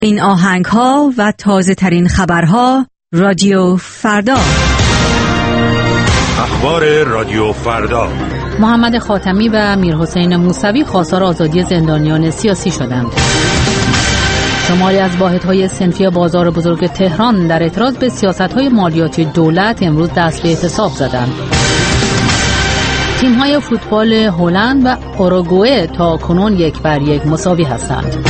این آهنگ‌ها و تازه ترین خبرها رادیو فردا. اخبار رادیو فردا. محمد خاتمی و میرحسین موسوی خواستار آزادی زندانیان سیاسی شدند. شماری از واحدهای صنفی بازار بزرگ تهران در اعتراض به سیاست‌های مالیاتی دولت امروز دست به اعتصاب زدند. تیم‌های فوتبال هلند و اوروگوئه تا کنون 1-1 مساوی هستند.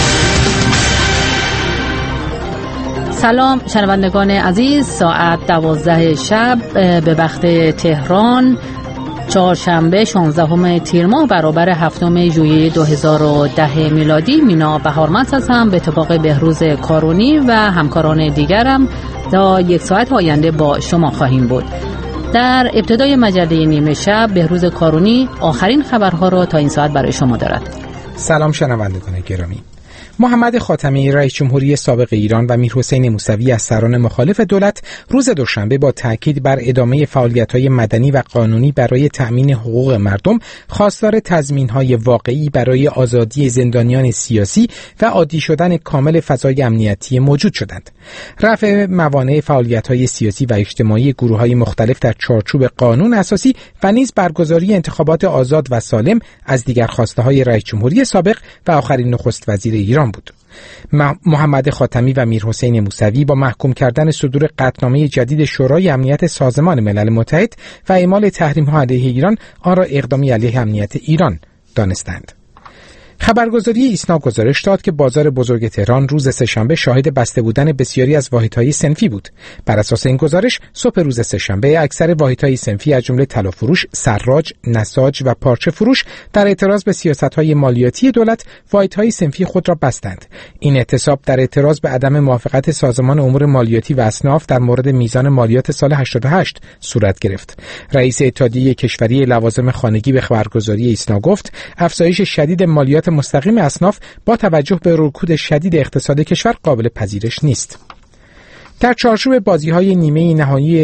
سلام شنوندگان عزیز، ساعت 12 شب به وقت تهران، چهارشنبه 16 تیر ماه برابر 7 ژوئیه 2010 میلادی. مینا بهارمند هستم. به اتفاق بهروز کارونی و همکاران دیگرم تا 1 ساعت آینده با شما خواهیم بود. در ابتدای مجله نیمه شب بهروز کارونی آخرین خبرها را تا این ساعت برای شما دارد. سلام شنوندگان گرامی. محمد خاتمی رئیس جمهوری سابق ایران و میرحسین موسوی از سران مخالف دولت روز دوشنبه با تاکید بر ادامه فعالیت‌های مدنی و قانونی برای تأمین حقوق مردم خواستار تضمین‌های واقعی برای آزادی زندانیان سیاسی و عادی شدن کامل فضای امنیتی موجود شدند. رفع موانع فعالیت‌های سیاسی و اجتماعی گروه‌های مختلف در چارچوب قانون اساسی و نیز برگزاری انتخابات آزاد و سالم از دیگر خواسته‌های رئیس جمهوری سابق و آخرین نخست وزیر ایران بود. محمد خاتمی و میرحسین موسوی با محکوم کردن صدور قطعنامه جدید شورای امنیت سازمان ملل متحد و اعمال تحریم‌ها علیه ایران آن را اقدامی علیه امنیت ایران دانستند. خبرگزاری ایسنا گزارش داد که بازار بزرگ تهران روز سه‌شنبه شاهد بسته بودن بسیاری از واحدهای صنفی بود. بر اساس این گزارش صبح روز سه‌شنبه اکثر واحدهای صنفی از جمله طلا-فروش، سراج، نساج و پارچه فروش در اعتراض به سیاست‌های مالیاتی دولت واحدهای صنفی خود را بستند. این اعتصاب در اعتراض به عدم موافقت سازمان امور مالیاتی و اصناف در مورد میزان مالیات سال 88 صورت گرفت. رئیس اتحادیه کشوری لوازم خانگی به خبرگزاری ایسنا گفت افزایش شدید مالیات مستقیم اصناف با توجه به رکود شدید اقتصاد کشور قابل پذیرش نیست. در چارچوب بازی‌های نیمه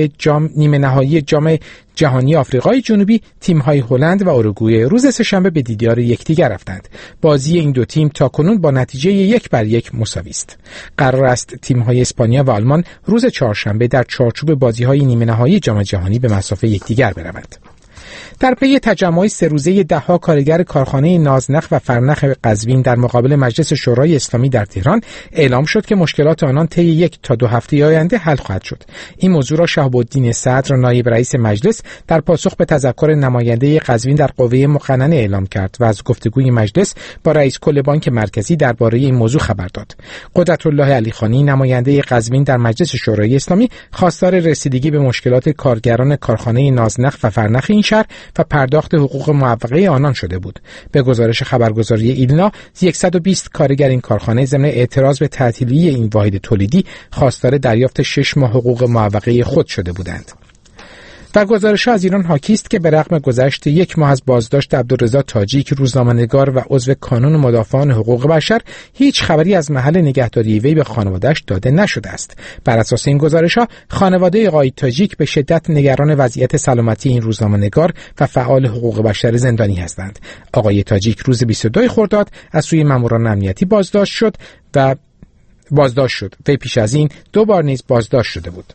نهایی جام جهانی آفریقای جنوبی، تیم‌های هلند و اوروگوئه روز سه‌شنبه به دیدار یکدیگر رفتند. بازی این دو تیم تاکنون با نتیجه 1-1 مساوی است. قرار است تیم‌های اسپانیا و آلمان روز چهارشنبه در چارچوب بازی‌های نیمه نهایی جام جهانی به مصاف یکدیگر بروند. در پی تجمع 3 روزه ده‌ها کارگر کارخانه نازنخ و فرنخ قزوین در مقابل مجلس شورای اسلامی در تهران اعلام شد که مشکلات آنان طی 1 تا 2 هفته آینده حل خواهد شد. این موضوع را شهاب الدین صدر نایب رئیس مجلس در پاسخ به تذکر نماینده قزوین در قوه مقننه اعلام کرد و از گفتگوی مجلس با رئیس کل بانک مرکزی درباره این موضوع خبر داد. قدرت‌الله علیخانی نماینده قزوین در مجلس شورای اسلامی خواستار رسیدگی به مشکلات کارگران کارخانه نازنخ و فرنخ این شهر و پرداخت حقوق معوقه آنان شده بود. به گزارش خبرگزاری ایلنا 120 کارگر این کارخانه ضمن اعتراض به تعطیلی این واحد تولیدی خواستار دریافت 6 ماه حقوق معوقه خود شده بودند. و گزارش‌ها از ایران حاکی است که به رغم گذشت 1 ماه از بازداشت عبدالرضا تاجیک روزنامه‌نگار و عضو کانون مدافعان حقوق بشر هیچ خبری از محل نگهداری وی به خانواده‌اش داده نشده است. بر اساس این گزارش‌ها خانواده آقای تاجیک به شدت نگران وضعیت سلامتی این روزنامه‌نگار و فعال حقوق بشر زندانی هستند. آقای تاجیک روز 22 خرداد از سوی ماموران امنیتی بازداشت شد. وی پیش از این 2 بار نیز بازداشت شده بود.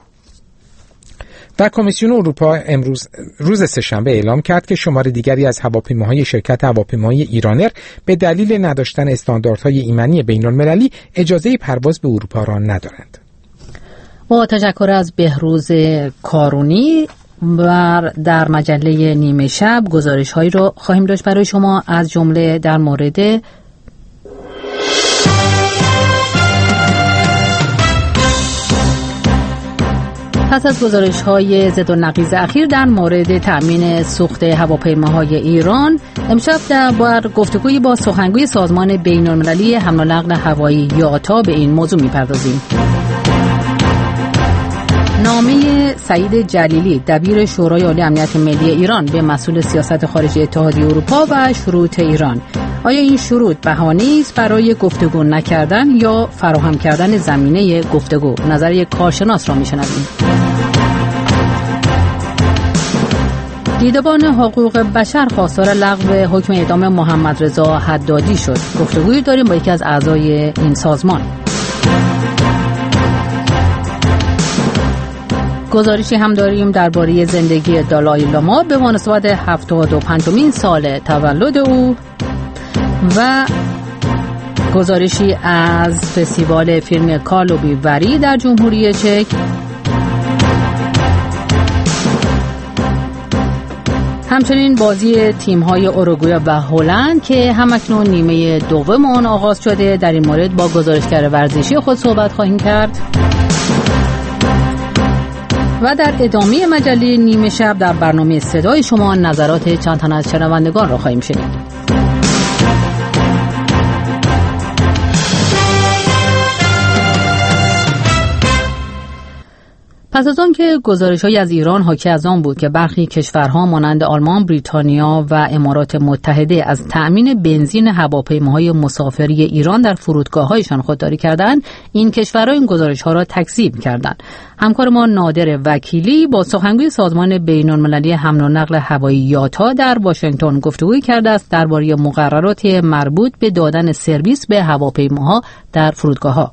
و کمیسیون اروپا امروز روز سه‌شنبه اعلام کرد که شمار دیگری از هواپیماهای شرکت هواپیمایی ایرانر به دلیل نداشتن استانداردهای ایمنی بین‌المللی اجازه پرواز به اروپا را ندارند. با تشکر از بهروز کارونی و در مجله نیمه شب گزارش‌هایی را خواهیم داشت برای شما، از جمله در مورد پس از گزارش‌های ضد و نقیض اخیر در مورد تأمین سوخت هواپیماهای ایران، امشب در گفتگوی با سخنگوی سازمان بین‌المللی حمل و نقل هوایی یاتا به این موضوع می‌پردازیم. نامه سعید جلیلی دبیر شورای عالی امنیت ملی ایران به مسئول سیاست خارجی اتحادیه اروپا و شروط ایران. آیا این شروط بهانه‌ای است برای گفتگو نکردن یا فراهم کردن زمینه گفتگو؟ نظر یک کارشناس را میشنویم. دیدبان حقوق بشر خواستار لغو حکم اعدام محمد رضا حدادی شد. گفتگویی داریم با یکی از اعضای این سازمان. گزارشی هم داریم درباره زندگی دالای لاما به مناسبت 75مین سال تولد او و گزارشی از فستیوال فیلم کارلووی وری در جمهوری چک. همچنین بازی تیم‌های اوروگوئه و هلند که همکنون نیمه دوم آن آغاز شده. در این مورد با گزارشگر ورزشی خود صحبت خواهیم کرد. و در ادامه مجله نیمه شب در برنامه صدای شما نظرات چند تن از شنوندگان را خواهیم شنید. پس از آن که گزارش‌هایی از ایران حاکی از آن بود که برخی کشورها مانند آلمان، بریتانیا و امارات متحده از تأمین بنزین هواپیماهای مسافری ایران در فرودگاه‌هایشان خودداری کردند، این کشورها این گزارش‌ها را تکذیب کردند. همکار ما نادر وکیلی با سخنگوی سازمان بین‌المللی حمل و نقل هوایی یاتا در واشنگتن گفتگویی کرده است درباره مقررات مربوط به دادن سرویس به هواپیماها در فرودگاه‌ها.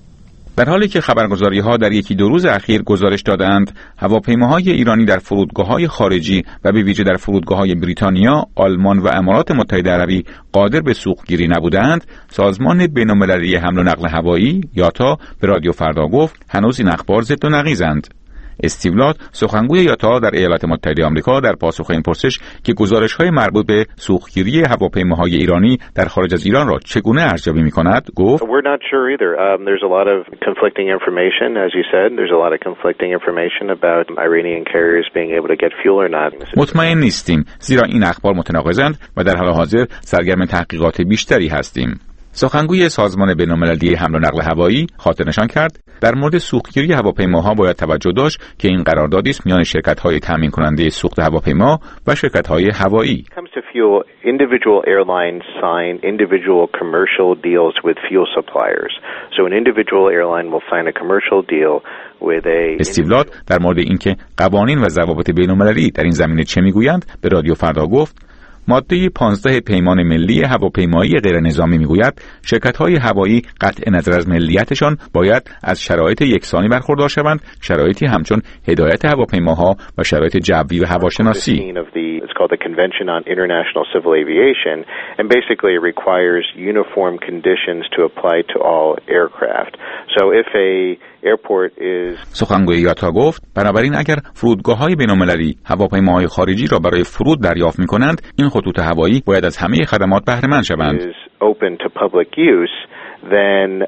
در حالی که خبرگزاری‌ها در یکی دو روز اخیر گزارش دادند هواپیماهای ایرانی در فرودگاه‌های خارجی و به ویژه در فرودگاه‌های بریتانیا، آلمان و امارات متحده عربی قادر به سوختگیری نبودند، سازمان بین‌المللی حمل و نقل هوایی یاتا به رادیو فردا گفت هنوز این اخبار ضد و نقیضند. استیو لات، سخنگوی یاتا در ایالات متحده آمریکا، در پاسخ این پرسش که گزارش‌های مربوط به سوختگیری هواپیماهای ایرانی در خارج از ایران را چگونه ارزیابی می‌کند، گفت We're not sure either. There's a lot of conflicting information, as you said. There's a lot of conflicting information about Iranian carriers being able to get fuel or not. مطمئن نیستیم زیرا این اخبار متناقضند و در حال حاضر سرگرم تحقیقات بیشتری هستیم. سخنگوی سازمان بین‌المللی حمل و نقل هوایی خاطر نشان کرد در مورد سوختگیری هواپیماها باید توجه داشت که این قراردادی است میان شرکت‌های تامین کننده سوخت هواپیما و شرکت‌های هوایی. Individual airlines sign individual commercial deals with fuel suppliers. So an individual airline will sign a commercial deal with a استیو لات در مورد اینکه قوانین و ضوابط بین‌المللی در این زمینه چه میگویند به رادیو فردا گفت ماده 15 پیمان ملی هواپیمایی غیر نظامی میگوید شرکت‌های هوایی قطع نظر از ملیتشان باید از شرایط یکسانی برخوردار شوند، شرایطی همچون هدایت هواپیماها و شرایط جوی و هواشناسی. It's called the Convention on International Civil Aviation and basically it requires uniform conditions to apply to all aircraft. So if a airport is سخنگوی یاتا گفت بنابراین اگر فرودگاه‌های بین‌المللی هواپیماهای خارجی را برای فرود دریافت می‌کنند این خطوط هوایی باید از همه خدمات بهره مند شوند. open to public use then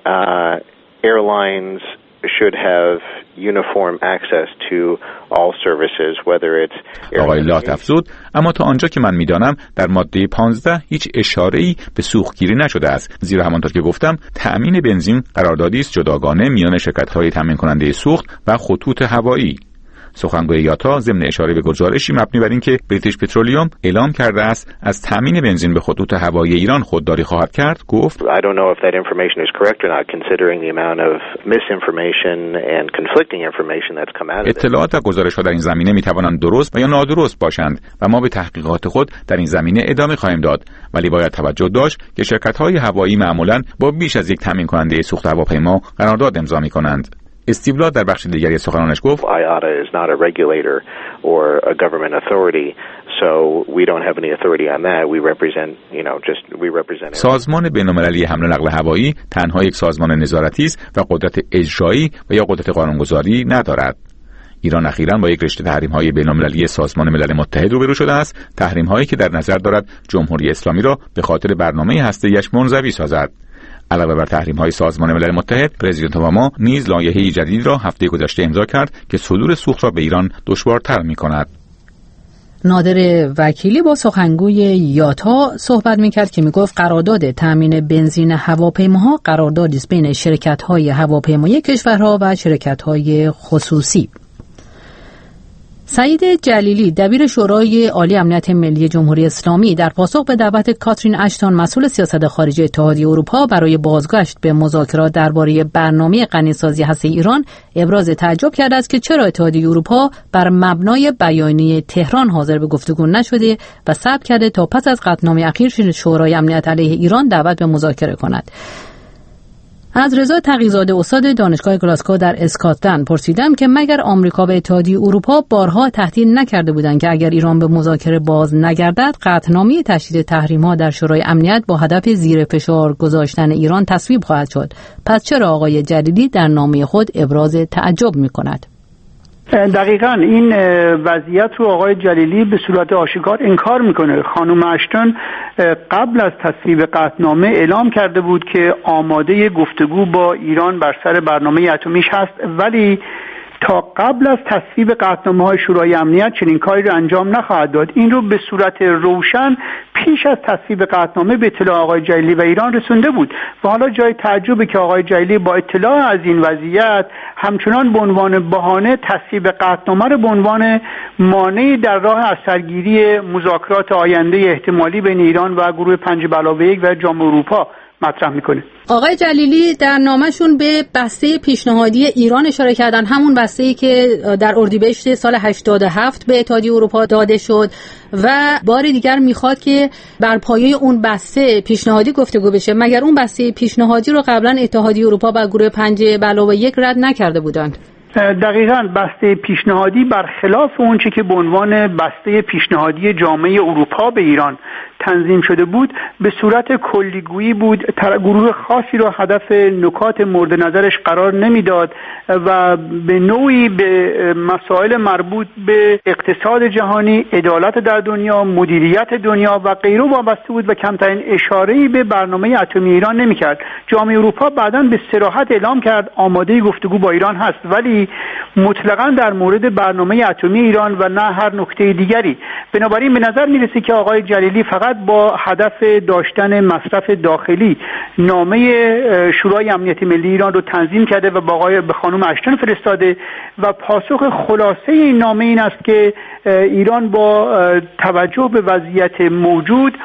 airlines should have uniform access to all services whether it's آقای لات افزود اما تا آنجا که من میدانم در ماده 15 هیچ اشاره‌ای به سوختگیری نشده است زیرا همانطور که گفتم تأمین بنزین قراردادی است جداگانه میان شرکت‌های تامین کننده سوخت و خطوط هوایی. سخنگوی یاتا ضمن اشاره به گزارشی مبنی بر اینکه بریتیش پترولیوم اعلام کرده است از تامین بنزین به خطوط هوایی ایران خودداری خواهد کرد گفت I don't know if that information is correct or not considering the amount of misinformation and conflicting information that's come out of it. اطلاعات و گزارش‌ها در این زمینه می‌توانند درست و یا نادرست باشند و ما به تحقیقات خود در این زمینه ادامه خواهیم داد ولی باید توجه داشت که شرکت‌های هوایی معمولاً با بیش از یک تامین کننده سوخت هواپیما قرارداد امضا می‌کنند. استیو لات در بخش دیگری سخنانش گفت IATA is not a regulator or a government authority so we don't have any authority on that we represent we represent سازمان بین‌المللی حمل و نقل هوایی تنها یک سازمان نظارتی است و قدرت اجرایی و یا قدرت قانونگذاری ندارد. ایران اخیراً با یک رشته تحریم‌های بین‌المللی سازمان ملل متحد روبرو شده است، تحریم‌هایی که در نظر دارد جمهوری اسلامی را به خاطر برنامه هسته‌ایش منزوی سازد. علاوه بر تحریم‌های سازمان ملل متحد، پرزیدنت اوباما نیز لایحه‌ای جدید را هفته گذشته امضا کرد که صدور سوخت را به ایران دشوارتر می‌کند. نادر وکیلی با سخنگوی یاتا صحبت می‌کرد که میگفت قرارداد تامین بنزین هواپیماها قراردادی است بین شرکت‌های هواپیمایی کشورها و شرکت‌های خصوصی. سعید جلیلی دبیر شورای عالی امنیت ملی جمهوری اسلامی در پاسخ به دعوت کاترین اشتون مسئول سیاست خارجی اتحادیه اروپا برای بازگشت به مذاکرات درباره برنامه غنیسازی هسته ایران ابراز تعجب کرده است که چرا اتحادیه اروپا بر مبنای بیانیه تهران حاضر به گفتگو نشده و صبر کرده تا پس از قطعنامه اخیر شورای امنیت علیه ایران دعوت به مذاکره کند. از رضا تقی‌زاده استاد دانشگاه گلاسکو در اسکاتلند پرسیدم که مگر آمریکا و اتحادیه اروپا بارها تهدید نکرده بودند که اگر ایران به مذاکره باز نگردد قطعنامه تشدید تحریم‌ها در شورای امنیت با هدف زیر فشار گذاشتن ایران تصویب خواهد شد. پس چرا آقای جلیلی در نامه خود ابراز تعجب می‌کند؟ دقیقاً این وضعیت رو آقای جلیلی به صورت آشکار انکار میکنه. خانم اشتون قبل از تصویب قطعنامه اعلام کرده بود که آماده گفتگو با ایران بر سر برنامه اتمیش هست، ولی تا قبل از تصویب قطعنامه‌های شورای امنیت چنین کاری رو انجام نخواهد داد. این رو به صورت روشن پیش از تصویب قطعنامه به اطلاع آقای جلیلی و ایران رسونده بود و حالا جای تعجبه که آقای جلیلی با اطلاع از این وضعیت همچنان به عنوان بهانه تصویب قطعنامه رو به عنوان مانعی در راه اثرگیری مذاکرات آینده احتمالی بین ایران و گروه 5+1 و جامعه اروپا مطرح میکنه. آقای جلیلی در نامشون به بسته پیشنهادی ایران اشاره کردن، همون بسته‌ای که در اردیبهشت سال 87 به اتحادیه اروپا داده شد و بار دیگر میخواد که بر پایه اون بسته پیشنهادی گفتگو بشه. مگر اون بسته پیشنهادی رو قبلا اتحادیه اروپا و گروه 5+1 رد نکرده بودند؟ دقیقاً بسته پیشنهادی برخلاف اون چی که به عنوان بسته پیشنهادی جامعه اروپا به ایران تنظیم شده بود به صورت کلیگویی بود، گروه خاصی رو هدف نکات مورد نظرش قرار نمیداد و به نوعی به مسائل مربوط به اقتصاد جهانی، عدالت در دنیا، مدیریت دنیا و غیره وابسته بود و کمترین اشاره‌ای به برنامه اتمی ایران نمی‌کرد. جامعه اروپا بعداً به صراحت اعلام کرد آماده گفتگو با ایران هست، ولی مطلقاً در مورد برنامه اتمی ایران و نه هر نکته دیگری. بنابراین به نظر میرسه که آقای جلیلی فقط با هدف داشتن مصرف داخلی نامه شورای امنیت ملی ایران رو تنظیم کرده و به خانم اشتون فرستاده و پاسخ خلاصه این نامه این است که ایران با توجه به وضعیت موجود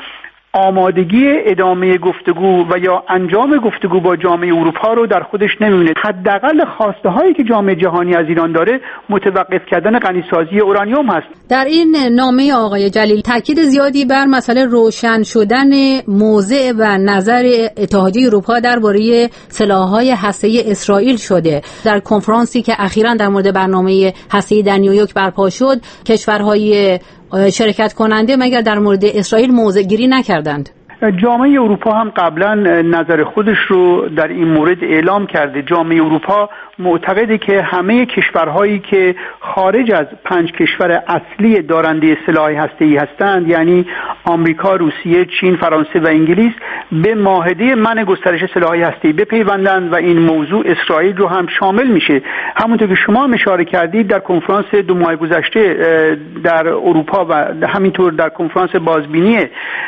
آمادگی ادامه گفتگو و یا انجام گفتگو با جامعه اروپا رو در خودش نمی‌بینه. حداقل خواسته هایی که جامعه جهانی از ایران داره متوقف کردن غنیسازی اورانیوم هست. در این نامه آقای جلیلی تاکید زیادی بر مسئله روشن شدن موضع و نظر اتحادیه اروپا درباره سلاح‌های هسته‌ای اسرائیل شده. در کنفرانسی که اخیراً در مورد برنامه هسته‌ای در نیویورک برپا شد، کشورهای شرکت کننده مگر در مورد اسرائیل موضع گیری نکردند؟ جامعه اروپا هم قبلا نظر خودش رو در این مورد اعلام کرده. جامعه اروپا معتقده که همه کشورهایی که خارج از 5 کشور اصلی دارنده سلاح هسته‌ای هستند، یعنی آمریکا، روسیه، چین، فرانسه و انگلیس، به معاهده منع گسترش سلاح هسته‌ای بپیوندند و این موضوع اسرائیل رو هم شامل میشه. همونطور که شما هم اشاره کردید در کنفرانس 2 ماه گذشته در اروپا و همینطور در کنفرانس بازبینی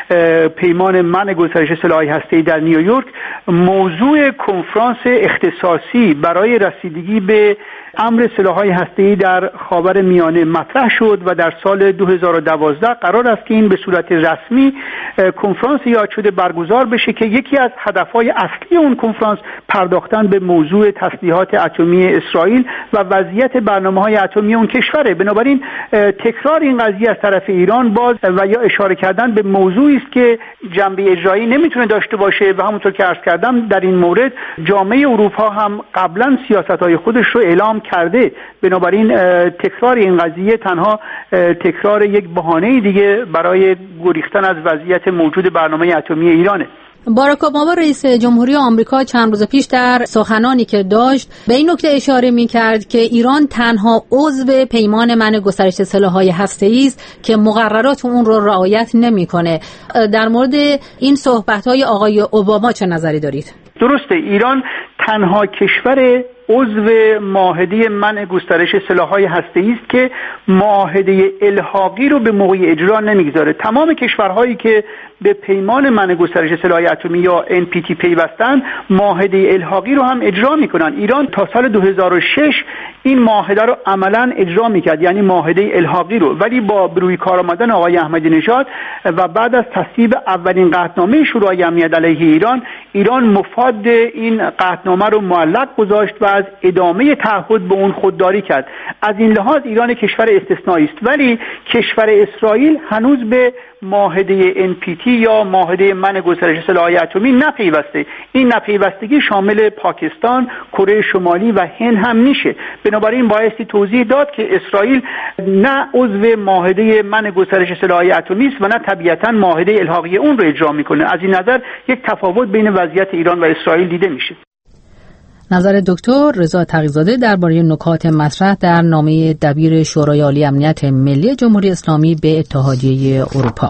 پیمان منع گسترش سلاح هسته‌ای در نیویورک، موضوع کنفرانس اختصاصی برای رسیدگی به امر سلاح‌های هسته‌ای در خاورمیانه مطرح شد و در سال 2012 قرار است که این به صورت رسمی کنفرانس یاد شده برگزار بشه که یکی از هدف‌های اصلی اون کنفرانس پرداختن به موضوع تسلیحات اتمی اسرائیل و وضعیت برنامه‌های اتمی اون کشوره. بنابراین تکرار این قضیه از طرف ایران باز و یا اشاره کردن به موضوعی است که جنبه اجرایی نمیتونه داشته باشه و همونطور که عرض کردم در این مورد جامعه اروپا هم قبلا سیاست‌های خودش رو اعلام کرده. بنابراین تکرار این قضیه تنها تکرار یک بهانه دیگه برای گریختن از وضعیت موجود برنامه اتمی ایرانه. باراک اوباما رئیس جمهوری آمریکا چند روز پیش در سخنانی که داشت به این نکته اشاره می‌کرد که ایران تنها عضو پیمان منع گسترش سلاح‌های هسته‌ای است که مقررات اون رو رعایت نمی‌کنه. در مورد این صحبت‌های آقای اوباما چه نظری دارید؟ درسته، ایران تنها کشور عضو معاهده منع گسترش سلاح‌های هسته‌ای است که معاهده الحاقی رو به موقع اجرا نمیگذاره. تمام کشورهایی که به پیمان منع گسترش سلاح اتمی یا NPT پیوستن معاهده الحاقی رو هم اجرا میکنن. ایران تا سال 2006 این معاهده رو عملاً اجرا میکرد، یعنی معاهده الحاقی رو، ولی با بروی کار آمدن آقای احمدی نژاد و بعد از تصویب اولین قطعنامه شورای امنیت علیه ایران مفاد این قطعنامه رو معلق گذاشت و از از ادامه تعهد به اون خودداری کرد. از این لحاظ ایران کشور استثنایی است، ولی کشور اسرائیل هنوز به معاهده NPT یا معاهده منع گسترش سلاح‌های اتمی نپیوسته. این نپیوستگی شامل پاکستان، کره شمالی و هند هم میشه. بنابراین بایستی توضیح داد که اسرائیل نه عضو معاهده منع گسترش سلاح‌های اتمی است و نه طبیعتاً معاهده الحاقی اون رو اجرا میکنه. از این نظر یک تفاوت بین وضعیت ایران و اسرائیل دیده میشه. نظر دکتر رضا تقی‌زاده درباره نکات مطرح در نامه دبیر شورای عالی امنیت ملی جمهوری اسلامی به اتحادیه اروپا.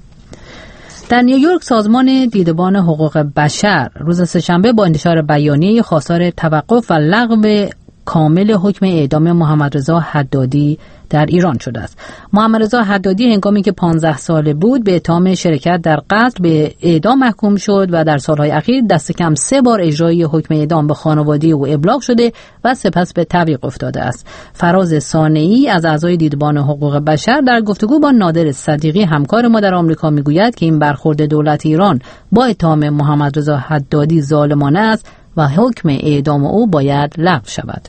در نیویورک سازمان دیدبان حقوق بشر روز سه‌شنبه با انتشار بیانیه خواستار توقف و لغو کامل حکم اعدام محمد رضا حدادی در ایران شده است. محمد رضا حدادی هنگامی که 15 ساله بود به اتهام شرکت در قتل به اعدام محکوم شد و در سالهای اخیر دست کم 3 بار اجرای حکم اعدام به خانواده او ابلاغ شده و سپس به تعویق افتاده است. فراز صانعی از اعضای دیدبان حقوق بشر در گفتگو با نادر صدیقی همکار ما در آمریکا میگوید که این برخورد دولت ایران با اتهام محمد رضا حدادی ظالمانه است و حکم اعدام او باید لغو شود.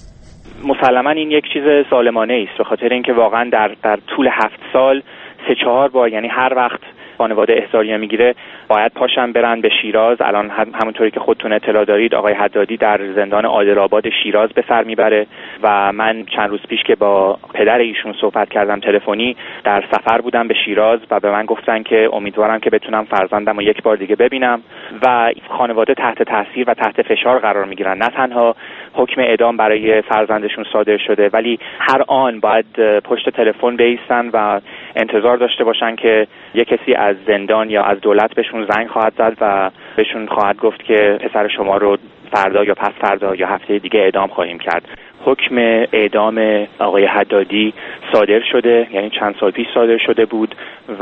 مسلماً این یک چیز ظالمانه است، به خاطر اینکه واقعاً در طول 7 سال 3-4 بار، یعنی هر وقت خانواده احضاریه میگیره باید پاشن برن به شیراز. الان همونطوری که خودتون اطلاع دارید آقای حدادی در زندان عادل‌آباد شیراز به سر میبره و من چند روز پیش که با پدر ایشون صحبت کردم تلفنی، در سفر بودم به شیراز و به من گفتن که امیدوارم که بتونم فرزندم رو یک بار دیگه ببینم و خانواده تحت تاثیر و تحت فشار قرار میگیرن. نه تنها حکم اعدام برای فرزندشون صادر شده، ولی هر آن باید پشت تلفن بایستن و انتظار داشته باشن که یک کسی از زندان یا از دولت بهشون زنگ خواهد زد و بهشون خواهد گفت که پسر شما رو فردا یا پس فردا یا هفته دیگه اعدام خواهیم کرد. حکم اعدام آقای حدادی صادر شده، یعنی چند سال پیش صادر شده بود و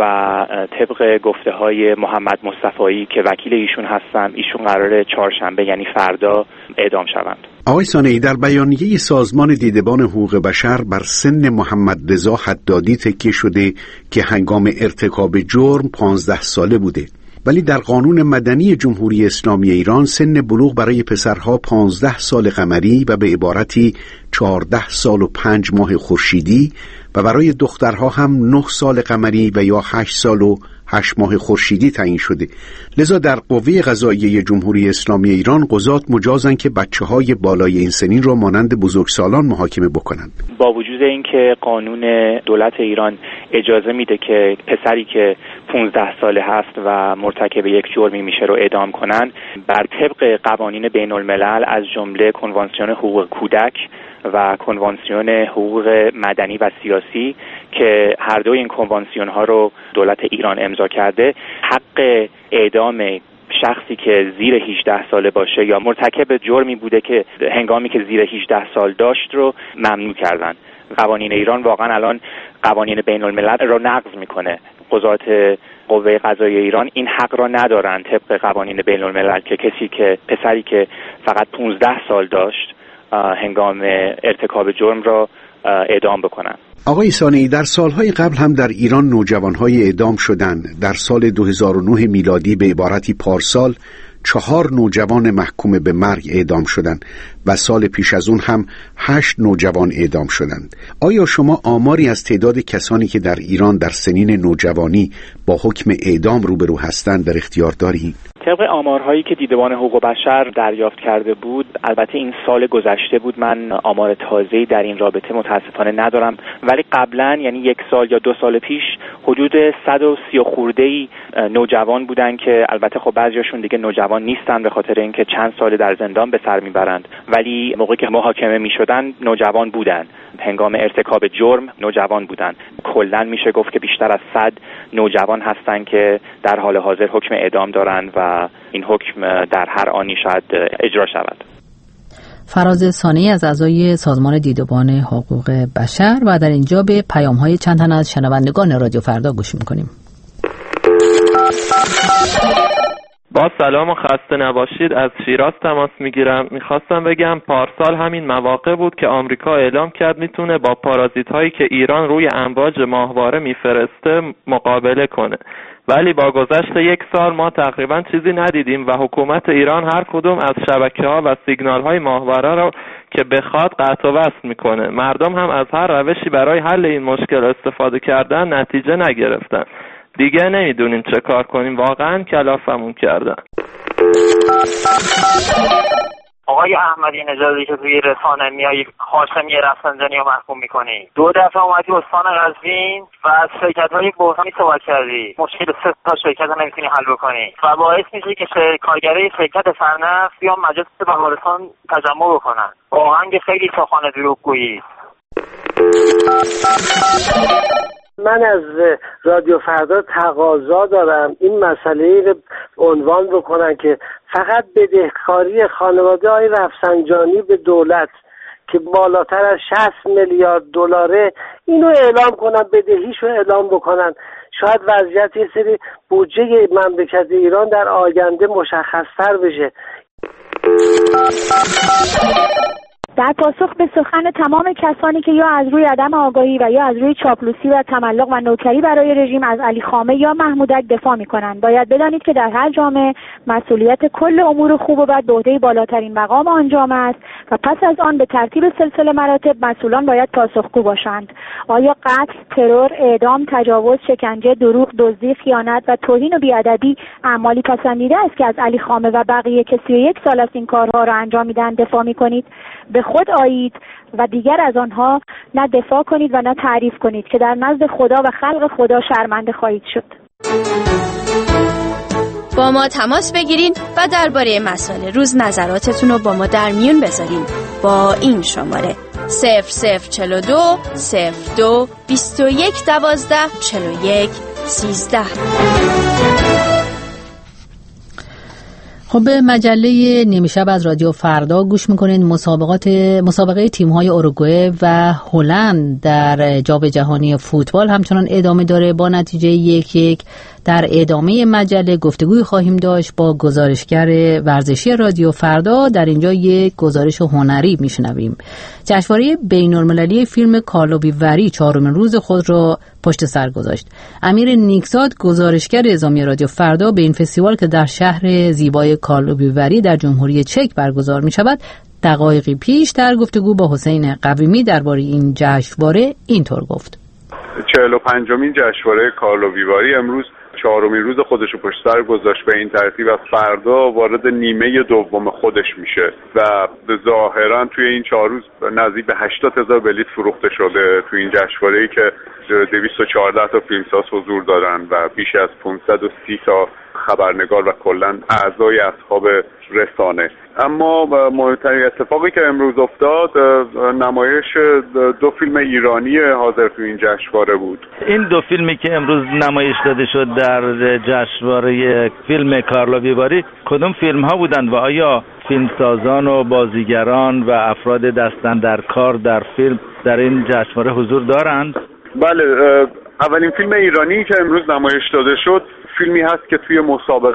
طبق گفته های محمد مصطفایی که وکیل ایشون هستن، ایشون قراره چهارشنبه یعنی فردا اعدام شوند. آقای صانعی، در بیانیه سازمان دیدبان حقوق بشر بر سن محمد رضا حدادی تکیه شده که هنگام ارتکاب جرم 15 ساله بوده، ولی در قانون مدنی جمهوری اسلامی ایران سن بلوغ برای پسرها 15 سال قمری و به عبارتی 14 سال و 5 ماه خورشیدی و برای دخترها هم 9 سال قمری و یا 8 سال و 8 ماه خورشیدی تعیین شده. لذا در قوه قضاییه جمهوری اسلامی ایران قضات مجازن که بچه‌های بالای این سنین را مانند بزرگسالان محاکمه بکنند. با وجود اینکه قانون دولت ایران اجازه میده که پسری که 15 ساله هست و مرتکب یک جرمی میشه رو اعدام کنن، بر طبق قوانین بین الملل از جمله کنوانسیون حقوق کودک و کنوانسیون حقوق مدنی و سیاسی که هر دوی این کنوانسیون ها رو دولت ایران امضا کرده، حق اعدام شخصی که زیر 18 ساله باشه یا مرتکب جرمی بوده که هنگامی که زیر 18 سال داشت رو ممنوع کردن. قوانین ایران واقعا الان قوانین بین الملل رو نقض میکنه. قضات قوه قضاییه ایران این حق را ندارن طبق قوانین بین الملل که کسی که پسری که فقط 15 سال داشت هنگام ارتکاب جرم را اعدام بکنن. آقای صانعی، در سالهای قبل هم در ایران نوجوانهای اعدام شدند. در سال 2009 میلادی به عبارتی پارسال 4 نوجوان محکوم به مرگ اعدام شدند و سال پیش از اون هم 8 نوجوان اعدام شدند. آیا شما آماری از تعداد کسانی که در ایران در سنین نوجوانی با حکم اعدام روبرو هستند در اختیار دارید؟ طبق آمارهایی که دیدبان حقوق بشر دریافت کرده بود، البته این سال گذشته بود، من آمار تازه‌ای در این رابطه متاسفانه ندارم، ولی قبلا یعنی 1 سال یا 2 سال پیش حدود 130 خورده‌ای نوجوان بودن که البته خب بعضیاشون دیگه نوجوان نیستن به خاطر اینکه چند سال در زندان به سر میبرند، ولی موقعی که محاکمه میشدن نوجوان بودن، هنگام ارتکاب جرم نوجوان بودن. کلا میشه گفت که بیشتر از 100 نوجوان هستن که در حال حاضر حکم اعدام دارن و این حکم در هر آنی شاید اجرا شود. فراز صانعی از اعضای سازمان دیدبان حقوق بشر و در اینجا به پیام‌های چند تن از شنوندگان رادیو فردا گوش می‌کنیم. با سلام و خسته نباشید. از شیراز تماس میگیرم. میخواستم بگم پارسال همین مواقع بود که آمریکا اعلام کرد میتونه با پارازیت هایی که ایران روی امواج ماهواره میفرسته مقابله کنه، ولی با گذشت 1 سال ما تقریبا چیزی ندیدیم و حکومت ایران هر کدوم از شبکه‌ها و سیگنال‌های ماهواره رو که بخواد قطع و وصل میکنه. مردم هم از هر روشی برای حل این مشکل استفاده کردن، نتیجه نگرفتن. دیگه نمیدونیم چه کار کنیم، واقعا کلافمون کردن. آقای احمدی نژادی که توی رسانه میایی خاشمی رفسنجانی رو محکوم میکنی، 2 دفعه اومدی استان قزوین و از شرکت‌های بحرانی صحبت کردی، مشکل 3 تا شرکت رو نمیتونی حل بکنی و باعث میشه که کارگرای شرکت سرنفت بیان مجلس بهارستان تجمع بکنن. واقعا که خیلی سخن دروغگویی. من از رادیو فردا تقاضا دارم این مسئله رو عنوان بکنن که فقط بدهکاری خانواده های رفسنجانی به دولت که بالاتر از 60 میلیارد دلاره اینو اعلام کنن، بدهیشو اعلام بکنن. شاید وضعیت یه سری بودجه مملکت ایران در آینده مشخص‌تر بشه. در پاسخ به سخن تمام کسانی که یا از روی عدم آگاهی و یا از روی چاپلوسی و تملق و نوکری برای رژیم از علی خامه یا محمودک دفاع می‌کنند، باید بدانید که در هر جامعه مسئولیت کل امور خوب و بد به عهده بالاترین مقام آن جامعه است و پس از آن به ترتیب سلسله مراتب مسئولان باید پاسخگو باشند. آیا قتل، ترور، اعدام، تجاوز، شکنجه، دروغ، دزدی، خیانت و توهین و بی‌ادبی اعمالی پسندیده است که از علی خامه و بقیه که 31 سال است این کارها را انجام میدن دفاع می‌کنید؟ به خود آیید و دیگر از آنها نه دفاع کنید و نه تعریف کنید که در نزد خدا و خلق خدا شرمنده خواهید شد. با ما تماس بگیرین و درباره مسائل روز نظراتتون رو با ما در میون بذارین با این شماره 0042 02 21 12 41 13. خب به مجله نیمه شب از رادیو فردا گوش میکنید. مسابقه تیم‌های اوروگوئه و هلند در جام جهانی فوتبال همچنان ادامه داره با نتیجه 1-1. در ادامه مجله گفتگوی خواهیم داشت با گزارشگر ورزشی رادیو فردا. در اینجا یک گزارش هنری میشنویم. جشنواره بین‌المللی فیلم کارلوبی وری 4مین روز خود را پشت سر گذاشت. امیر نیکزاد گزارشگر اعزامی رادیو فردا به این فستیوال که در شهر زیبای کارلوبی وری در جمهوری چک برگزار می شود دقایقی پیش در گفتگو با حسین قویمی درباره این جشنواره اینطور گفت: 45مین جشنواره کارلوبی وری امروز 4مین روز خودش رو پشت سر گذاشت. به این ترتیب از فردا وارد نیمه دوم خودش میشه و ظاهرا توی این 4 روز نزدیک به 80,000 بلیط فروخته شده توی این جشنواره‌ای که 214 تا فیلمساز حضور دارن و بیش از 530 تا خبرنگار و کلا اعضای اصحاب رسانه. اما مهمترین اتفاقی که امروز افتاد نمایش 2 فیلم ایرانی حاضر تو این جشنواره بود. این 2 فیلمی که امروز نمایش داده شد در جشنواره فیلم کارلوبی وری کدوم فیلم ها بودند و آیا فیلمسازان و بازیگران و افراد دستن در کار در فیلم در این جشنواره حضور دارند؟ بله، اولین فیلم ایرانی که امروز نمایش داده شد فیلمی هست که توی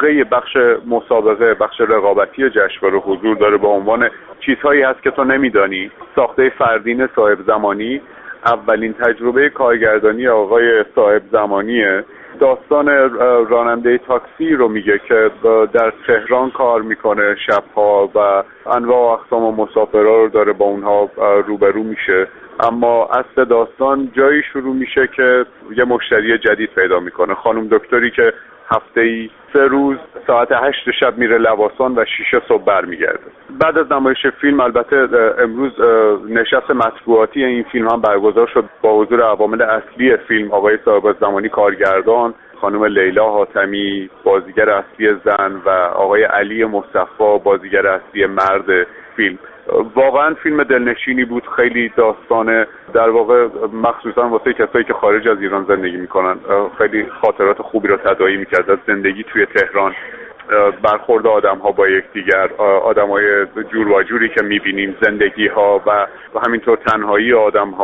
بخش رقابتی جشنواره حضور داره با عنوان چیزهایی هست که تو نمیدانی، ساخته فردین صاحب زمانی. اولین تجربه کارگردانی آقای صاحب زمانیه. داستان راننده تاکسی رو میگه که در تهران کار میکنه شبها و انواع و اقسام مسافرها رو داره با اونها روبرو میشه، اما اصل داستان جایی شروع میشه که یه مشتری جدید پیدا میکنه، خانم دکتری که هفته‌ای 3 روز ساعت 8 شب میره لواسان و 6 صبح برمیگرده. بعد از نمایش فیلم البته امروز نشست مطبوعاتی این فیلم هم برگزار شد با حضور عوامل اصلی فیلم، آقای صاحب زمانی کارگردان، خانم لیلا حاتمی بازیگر اصلی زن و آقای علی مصطفی بازیگر اصلی مرد فیلم. واقعا فیلم دلنشینی بود، خیلی داستانه، در واقع مخصوصا واسه کسایی که خارج از ایران زندگی میکنن خیلی خاطرات خوبی رو تداعی میکرد از زندگی توی تهران، برخورد آدم ها با یکدیگر، آدم های جور و جوری که میبینیم، زندگی ها و همینطور تنهایی آدم ها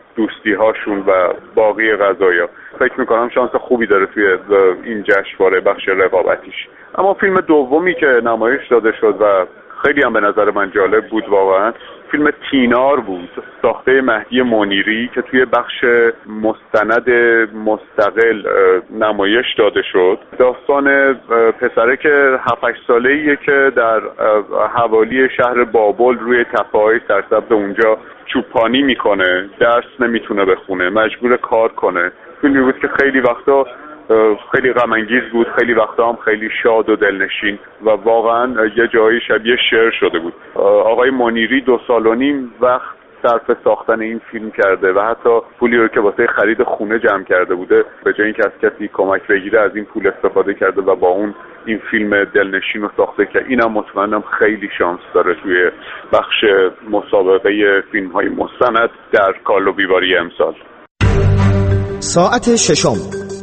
دوستی هاشون و باقی قضایا. فکر میکنم شانس خوبی داره توی این جشنواره بخش رقابتیش. اما فیلم دومی که نمایش داده شد و خیلی هم به نظر من جالب بود واقعا، فیلم تینار بود، ساخته مهدی منیری که توی بخش مستند مستقل نمایش داده شد. داستان پسره که 7-8 ساله‌ایه که در حوالی شهر بابل روی تپه‌های سرسبز اونجا چوپانی میکنه، درس نمیتونه بخونه، مجبور کار کنه. فیلمی بود که خیلی وقتا خیلی غم انگیز بود، خیلی وقتا هم خیلی شاد و دلنشین و واقعا یه جایی شبیه شعر شده بود. آقای منیری 2.5 سال وقت صرف ساختن این فیلم کرده و حتی پولی رو که واسه خرید خونه جمع کرده بوده به جای اینکه از کسی کمک بگیره از این پول استفاده کرده و با اون این فیلم دلنشین رو ساخته که اینم مطمئنم خیلی شانس داره توی بخش مسابقه فیلم‌های مستند در کارلو ویواری امسال. ساعت ششم.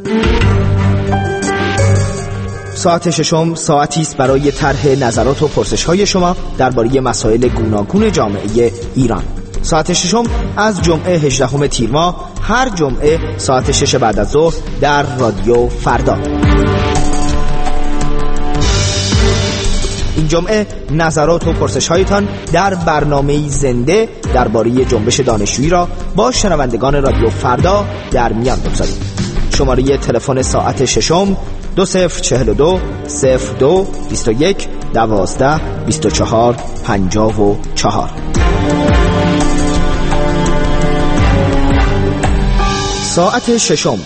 ساعت ششم ساعتی است برای طرح نظرات و پرسش‌های شما درباره مسائل گوناگون جامعه ایران. ساعت ششم از جمعه 18 تیر ماه هر جمعه ساعت 6 بعد از ظهر در رادیو فردا. این جمعه نظرات و پرسش‌هایتان در برنامه‌ای زنده درباره جنبش دانشجویی را با شنوندگان رادیو فردا در میان بگذارید. شماره تلفن ساعت ششم 2042 02 21 12 24 54. ساعت ششم.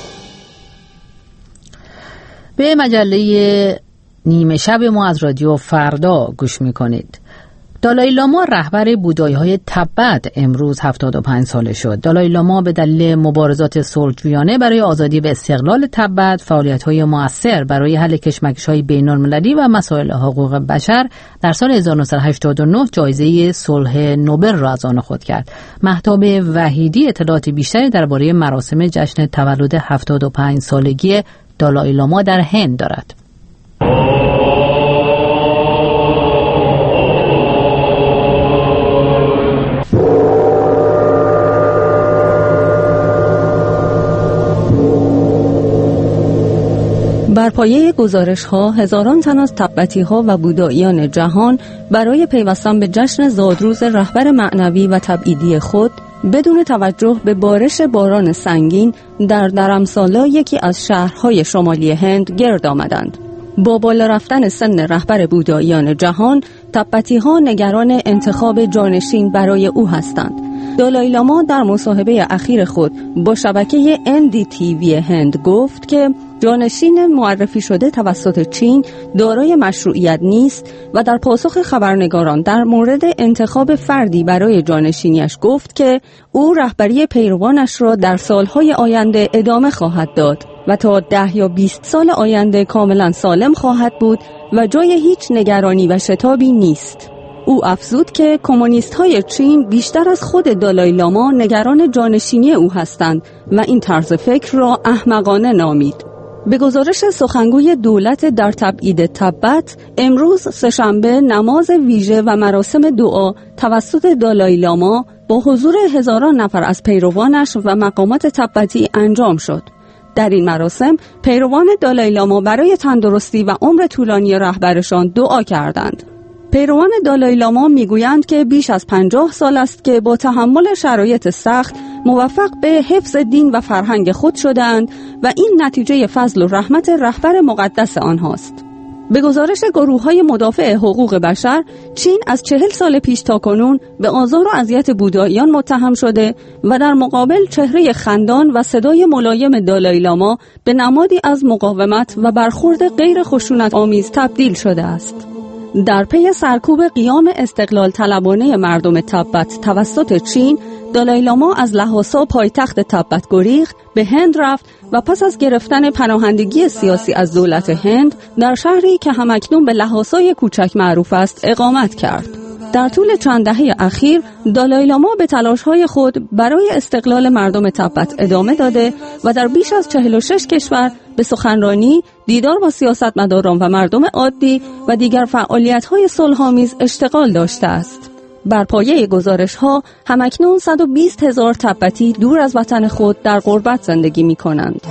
به مجله نیمه شب ما از رادیو فردا گوش میکنید. دالای لاما رهبر بودایی‌های تبت امروز 75 ساله شد. دالای لاما به دلیل مبارزات صلح‌جویانه برای آزادی و استقلال تبت، فعالیت‌های مؤثر برای حل کشمکش‌های بین‌المللی و مسائل حقوق بشر در سال 1989 جایزه صلح نوبل را از آن خود کرد. مهتاب وحیدی اطلاعات بیشتری درباره مراسم جشن تولد 75 سالگی دالای لاما در هند دارد. بر پایه گزارش‌ها هزاران تن از تبتی‌ها و بوداییان جهان برای پیوستن به جشن زادروز رهبر معنوی و تبعیدی خود بدون توجه به بارش باران سنگین در درمسالا یکی از شهرهای شمالی هند گرد آمدند. با بالا رفتن سن رهبر بوداییان جهان، تبتی‌ها نگران انتخاب جانشین برای او هستند. دالای لاما در مصاحبه اخیر خود با شبکه NDTV هند گفت که جانشین معرفی شده توسط چین دارای مشروعیت نیست و در پاسخ خبرنگاران در مورد انتخاب فردی برای جانشینیش گفت که او رهبری پیروانش را در سالهای آینده ادامه خواهد داد و تا 10 یا 20 سال آینده کاملا سالم خواهد بود و جای هیچ نگرانی و شتابی نیست. او افزود که کمونیست‌های چین بیشتر از خود دالای لاما نگران جانشینی او هستند و این طرز فکر را احمقانه نامید. به گزارش سخنگوی دولت در تبعید تبت، امروز سه‌شنبه نماز ویژه و مراسم دعا توسط دالای لاما با حضور هزاران نفر از پیروانش و مقامات تبتی انجام شد. در این مراسم پیروان دالای لاما برای تندرستی و عمر طولانی رهبرشان دعا کردند. پیروان دالای لاما میگویند که بیش از 50 سال است که با تحمل شرایط سخت موفق به حفظ دین و فرهنگ خود شدند و این نتیجه فضل و رحمت رهبر مقدس آنهاست. به گزارش گروه‌های مدافع حقوق بشر، چین از 40 سال پیش تا کنون به آزار و اذیت بوداییان متهم شده و در مقابل چهره خندان و صدای ملایم دالای لاما به نمادی از مقاومت و برخورد غیر خشونت آمیز تبدیل شده است. در پی سرکوب قیام استقلال طلبانه مردم تبت توسط چین، دالای لاما از لحاسا پایتخت تبت گریخت، به هند رفت و پس از گرفتن پناهندگی سیاسی از دولت هند در شهری که همکنون به لحاسای کوچک معروف است اقامت کرد. در طول چند دهه اخیر دالای لاما به تلاش‌های خود برای استقلال مردم تبت ادامه داده و در بیش از 46 کشور به سخنرانی، دیدار با سیاستمداران و مردم عادی و دیگر فعالیت‌های صلح‌آمیز اشتغال داشته است. بر پایه گزارش‌ها همکنون 120,000 تبتی دور از وطن خود در غربت زندگی می‌کنند.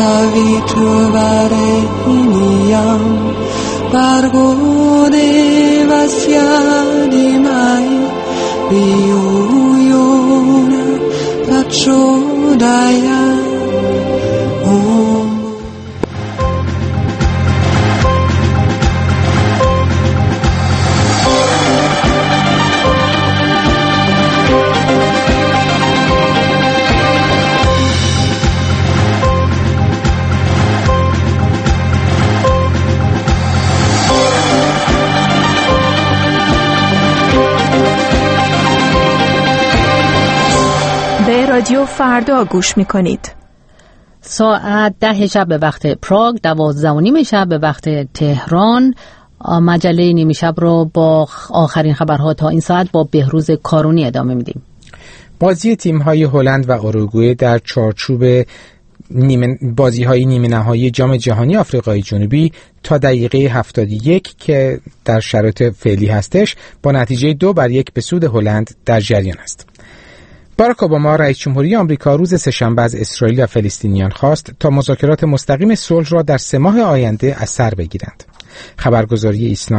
رادیو فردا گوش میکنید. ساعت 10 شب به وقت پراگ، 12:30 شب به وقت تهران. مجله نیمه شب رو با آخرین خبرها تا این ساعت با بهروز کارونی ادامه میدیم. بازی تیم‌های هلند و اوروگوئه در چارچوب بازی‌های نیمه نهایی جام جهانی آفریقای جنوبی تا دقیقه 71 که در شرایط فعلی هستش با نتیجه 2-1 به سود هلند در جریان است. باراک اوباما رئیس جمهوری آمریکا روز سه‌شنبه از اسرائیل و فلسطینیان خواست تا مذاکرات مستقیم صلح را در 3 ماه آینده از سر بگیرند. خبرگزاری ایسنا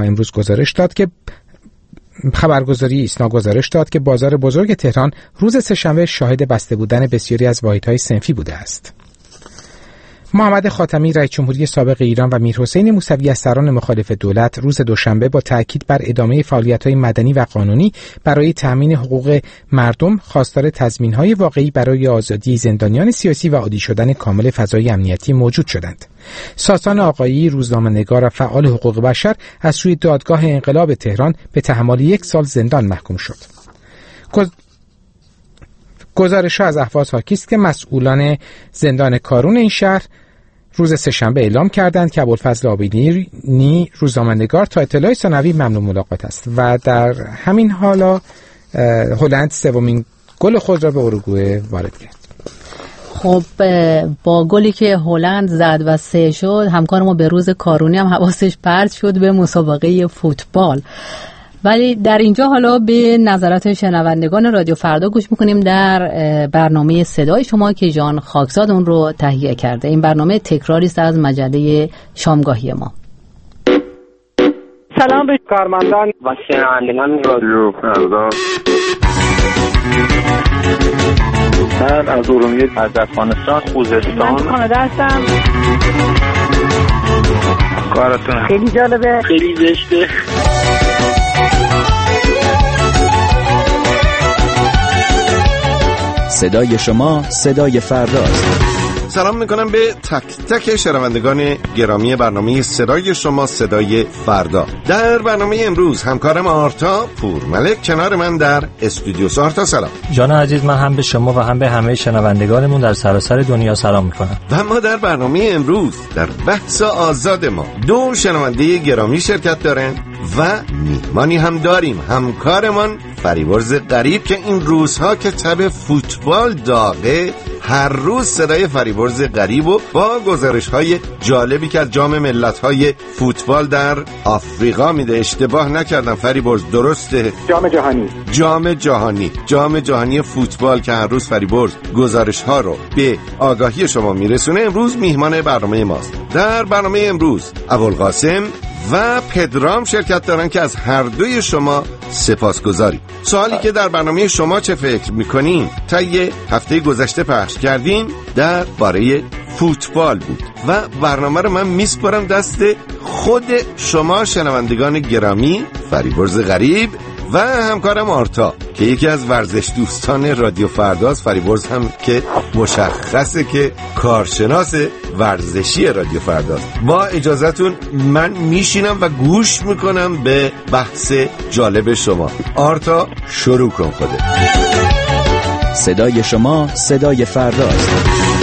گزارش داد که بازار بزرگ تهران روز سه‌شنبه شاهد بسته بودن بسیاری از واحدهای صنفی بوده است. محمد خاتمی رئیس جمهوری سابق ایران و میرحسین موسوی از سران مخالف دولت روز دوشنبه با تاکید بر ادامه فعالیت‌های مدنی و قانونی برای تأمین حقوق مردم خواستار تضمین‌های واقعی برای آزادی زندانیان سیاسی و عادی شدن کامل فضای امنیتی موجود شدند. ساسان آقایی روزنامه‌نگار و فعال حقوق بشر از سوی دادگاه انقلاب تهران به تحمل 1 سال زندان محکوم شد. گزارش‌ها از اهواز حاکی است که مسئولان زندان کارون این شهر روز سه‌شنبه اعلام کردند که ابوالفضل آبینی روزنامه‌نگار تا اطلاع ثانوی ممنوع ملاقات است و در همین حالا هلند 3مین گل خود را به اوروگوئه وارد کرد. خب با گلی که هلند زد و 3 شد، همکار ما به روز کارونی هم حواسش پرت شد به مسابقه فوتبال. ولی در اینجا حالا به نظرات شنوندگان رادیو فردا گوش میکنیم در برنامه صدای شما که جان خاکزاد اون رو تهیه کرده. این برنامه تکراری است از مجله شامگاهی ما. سلام به کارمندان و شنوندگان رادیو فردا. من از ارومیه از افغانستان خوزستان. من کانادا هستم. کارتون خیلی جالبه، خیلی زشته. صدای شما صدای فرداست. سلام میکنم به تک تک شنوندگان گرامی برنامه صدای شما صدای فردا. در برنامه امروز همکارم آرتا پورملک کنار من در استودیو. آرتا سلام. جان عزیز، من هم به شما و هم به همه شنوندگانمون در سراسر دنیا سلام میکنم. و ما در برنامه امروز در بحث آزاد ما 2 شنونده گرامی شرکت دارن و میهمانی هم داریم، همکارمان فریبرز غریب که این روزها که تب فوتبال داغه هر روز صدای فریبرز غریب و با گزارش‌های جالبی که از جام ملت‌های فوتبال در آفریقا میده. اشتباه نکردم فریبرز، درسته؟ جام جهانی فوتبال که هر روز فریبرز گزارش‌ها رو به آگاهی شما میرسونه. امروز میهمان برنامه ماست. در برنامه امروز ابوالقاسم و پدرام شرکت دارن که از هر دوی شما سپاسگزاریم. سوالی که در برنامه شما چه فکر میکنین تا یه هفته گذشته پخش کردیم در باره فوتبال بود و برنامه رو من میسپارم دست خود شما شنوندگان گرامی، فریبرز غریب و همکارم آرتا که یکی از ورزش دوستان رادیو فرداست. فریبرز هم که مشخصه که کارشناس ورزشی رادیو فرداست. با اجازهتون من میشینم و گوش میکنم به بحث جالب شما. آرتا شروع کن خودت. صدای شما صدای فرداست.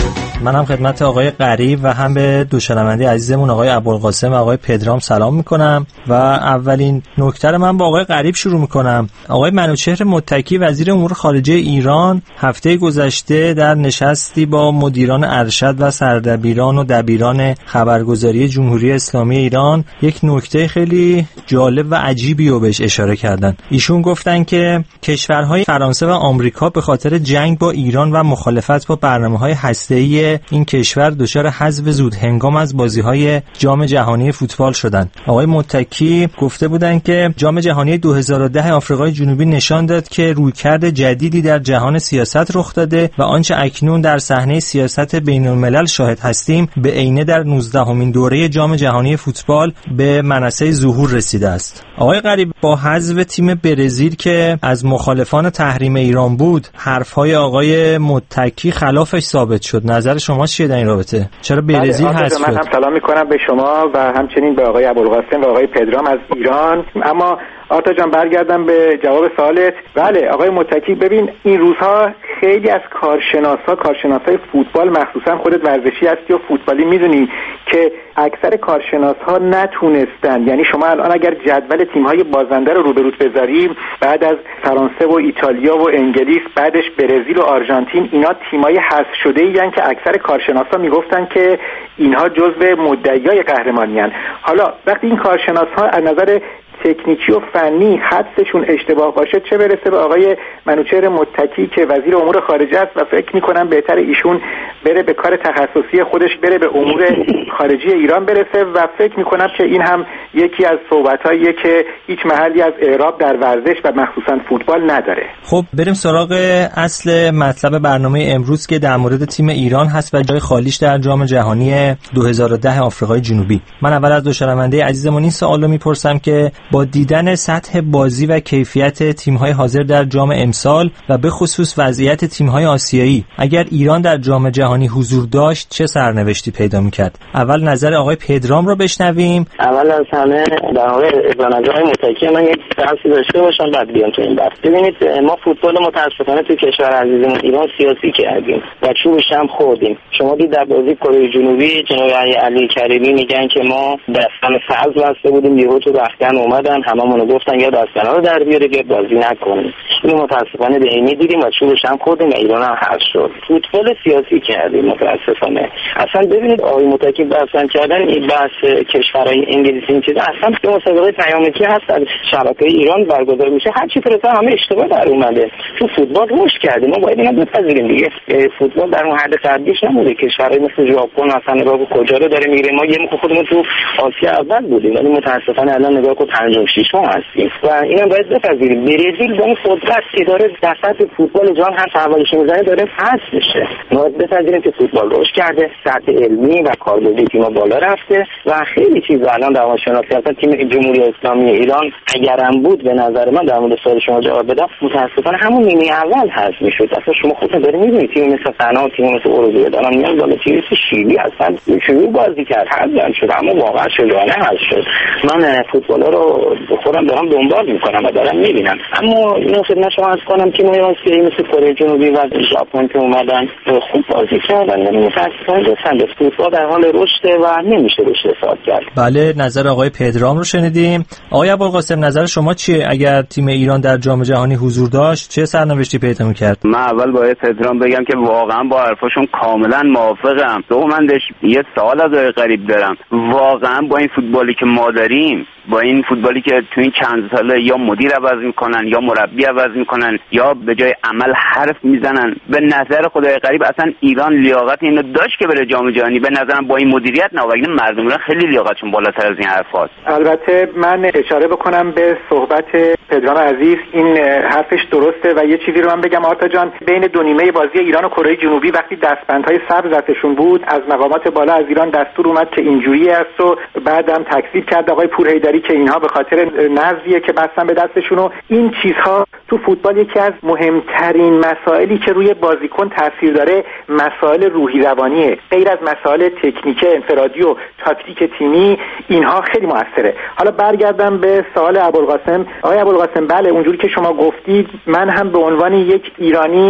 من هم خدمت آقای غریب و هم به دو شنونده عزیزمون آقای ابوالقاسم و آقای پدرام سلام میکنم و اولین نکته من با آقای غریب شروع میکنم. آقای منوچهر متکی وزیر امور خارجه ایران هفته گذشته در نشستی با مدیران ارشد و سردبیران و دبیران خبرگزاری جمهوری اسلامی ایران یک نکته خیلی جالب و عجیبی رو بهش اشاره کردن. ایشون گفتن که کشورهای فرانسه و آمریکا به خاطر جنگ با ایران و مخالفت با برنامه‌های هسته‌ای این کشور دچار حذف زود هنگام از بازی‌های جام جهانی فوتبال شدند. آقای متکی گفته بودند که جام جهانی 2010 آفریقای جنوبی نشان داد که رویکرد جدیدی در جهان سیاست رخ داده و آنچه اکنون در صحنه سیاست بین‌الملل شاهد هستیم به عینه در 19مین دوره جام جهانی فوتبال به منصه ظهور رسیده است. آقای غریب، با حذف تیم برزیل که از مخالفان تحریم ایران بود، حرف‌های آقای متکی خلافش ثابت شد. نظر شما چیه در این رابطه؟ چرا برزیل حذف شد؟ من هم سلام می‌کنم به شما و همچنین به آقای ابوالقاسم و آقای پدرام از ایران. اما آرتا جان برگردم به جواب سوالت. بله آقای متکی، ببین این روزها خیلی از کارشناسای فوتبال، مخصوصا خودت ورزشی هستی و فوتبالی، میدونی که اکثر کارشناس‌ها نتونستن، یعنی شما الان اگر جدول تیم‌های بازنده رو روبروت بذاریم، بعد از فرانسه و ایتالیا و انگلیس، بعدش برزیل و آرژانتین، اینا تیم‌های حذف شده‌ای هستن که اکثر کارشناسا میگفتن که اینها جزو مدعیای قهرمانی‌اند. حالا وقتی این کارشناس‌ها از نظر تکنیکی و فنی حدسشون اشتباه باشه، چه برسه به آقای منوچهر متکی که وزیر امور خارجه است و فکر میکنم بهتر ایشون بره به کار تخصصی خودش، بره به امور خارجی ایران برسه و فکر میکنم که این هم یکی از صحبتاییه که هیچ محلی از اعراب در ورزش و مخصوصا فوتبال نداره. خب بریم سراغ اصل مطلب برنامه امروز که در مورد تیم ایران هست و جای خالیش در جام جهانی 2010 آفریقای جنوبی. من اول از دو شنونده عزیزمون این سوالو میپرسم که با دیدن سطح بازی و کیفیت تیم‌های حاضر در جام امسال و به خصوص وضعیت تیم‌های آسیایی، اگر ایران در جام جهانی حضور داشت چه سرنوشتی پیدا می‌کرد؟ اول نظر آقای پدرام رو بشنویم. اول از همه در مورد ادانه‌های متکی من یک بحثی داشته باشم بعد بیام تو این بحث. ببینید ما فوتبال متأسفانه تو کشور عزیزمون ایران سیاسی کردیم و چوبش هم خوردیم. شما دید در بازی کره جنوبی جناب علی کریمی میگن که ما دستان فاز بسته بودیم، یهو تو رختکن اومدن هممون گفتن یا دستانا رو در بیاره یا بازی نکنیم. اینو متاسفانه به عینی دیدیم و چوبش هم خوردیم و ایران هم حذف شد. فوتبال سیاسی کردیم متاسفانه. اصلا ببینید آقای متکی بحث کردن این بحث کشورهای انگلیسی این چیزا، اصلا تو مسابقه پیامکی هست از شبکه ایران برگزار میشه، هر چی فرسته همه اشتباه در اومده. تو فوتبال رشد کردیم، ما باید اینو بپذیریم دیگه. فوتبال در اون حد قبلیش نبوده. کشورهای مثل ژاپن اصلا نگاه کجا رو داره میره. ما یه موقع خودمون تو آسیا اول بودیم ولی متاسفانه الان نگاه کو 56 ما هستیم و اینم باید بپذیریم. برزیل با اون قدرت که داره در سطح فوتبال جهان هر حوالش میزنه داره حذف میشه. ما باید بپذیریم که فوتبال رشد کرده، سطح علمی و کاربردی تیم‌ها بالا رفته و خیلی چیزا الان در روانشناسی اصلا تیم جمهوری اسلامی ایران اگرم بود به نظر من در مورد سوال شما جواب بدم متاسفانه همون نیمه اول حذف میشد. اصلا شما خودتون دارید میبینید تیم مثل غنا، تیم مثل اروگوئه دارن میان بالا، تیم مثل شیلی اصلا شروع بازی کرد حذف شد، اما واقعا شجاعانه حذف شد. من فوتبالا رو خودم دارم دنبال میکنم و دارم میبینم، اما اینو خدمت شما عرض کنم که ما آسیایی مثل کره جنوبی و ژاپن که اومدن خوب بازی کردن، یعنی متاسفانه دستند فوتبال در حال رشد و نمیشه روش حساب کرد. بله، نظر آقای پدرام رو شنیدیم. آقای ابوالقاسم نظر شما چیه؟ اگر تیم ایران در جام جهانی حضور داشت چه سرنوشتی پیدا می‌کرد؟ من اول با پدرام بگم که واقعا با حرفاشون کاملا موافقم. دومندش یه سوال از آقای غریب دارم. واقعا با این فوتبالی که ما داریم، با این فوتبالی که تو این چند ساله یا مدیر عوض میکنن یا مربی عوض میکنن یا به جای عمل حرف میزنن، به نظر خدای غریب اصلا ایران لیاقت اینو داشت که بره جام جهانی؟ به نظرم با این مدیریت نه، وگرنه مردم ایران خیلی لیاقتشون بالاتر از این حرفاست. البته من اشاره بکنم به صحبت پدرام عزیز، این حرفش درسته و یه چیزی رو من بگم آرتا جان، بین دو نیمه بازی ایران و کره جنوبی وقتی دستبندهای سبز دستشون بود، از مقامات بالا از ایران دستور اومد که اینجوری است و بعدم تکذیب کرد آقای پورحیدری که اینها به خاطر نظریه که بستن به دستشون. و این چیزها تو فوتبال یکی از مهمترین مسائلی که روی بازیکن تاثیر داره مسائل روحی روانیه، غیر از مسائل تکنیک انفرادی و تاکتیک تیمی، اینها خیلی موثره. حالا برگردم به سوال ابوالقاسم. آقای ابوالقاسم، بله اونجوری که شما گفتید من هم به عنوان یک ایرانی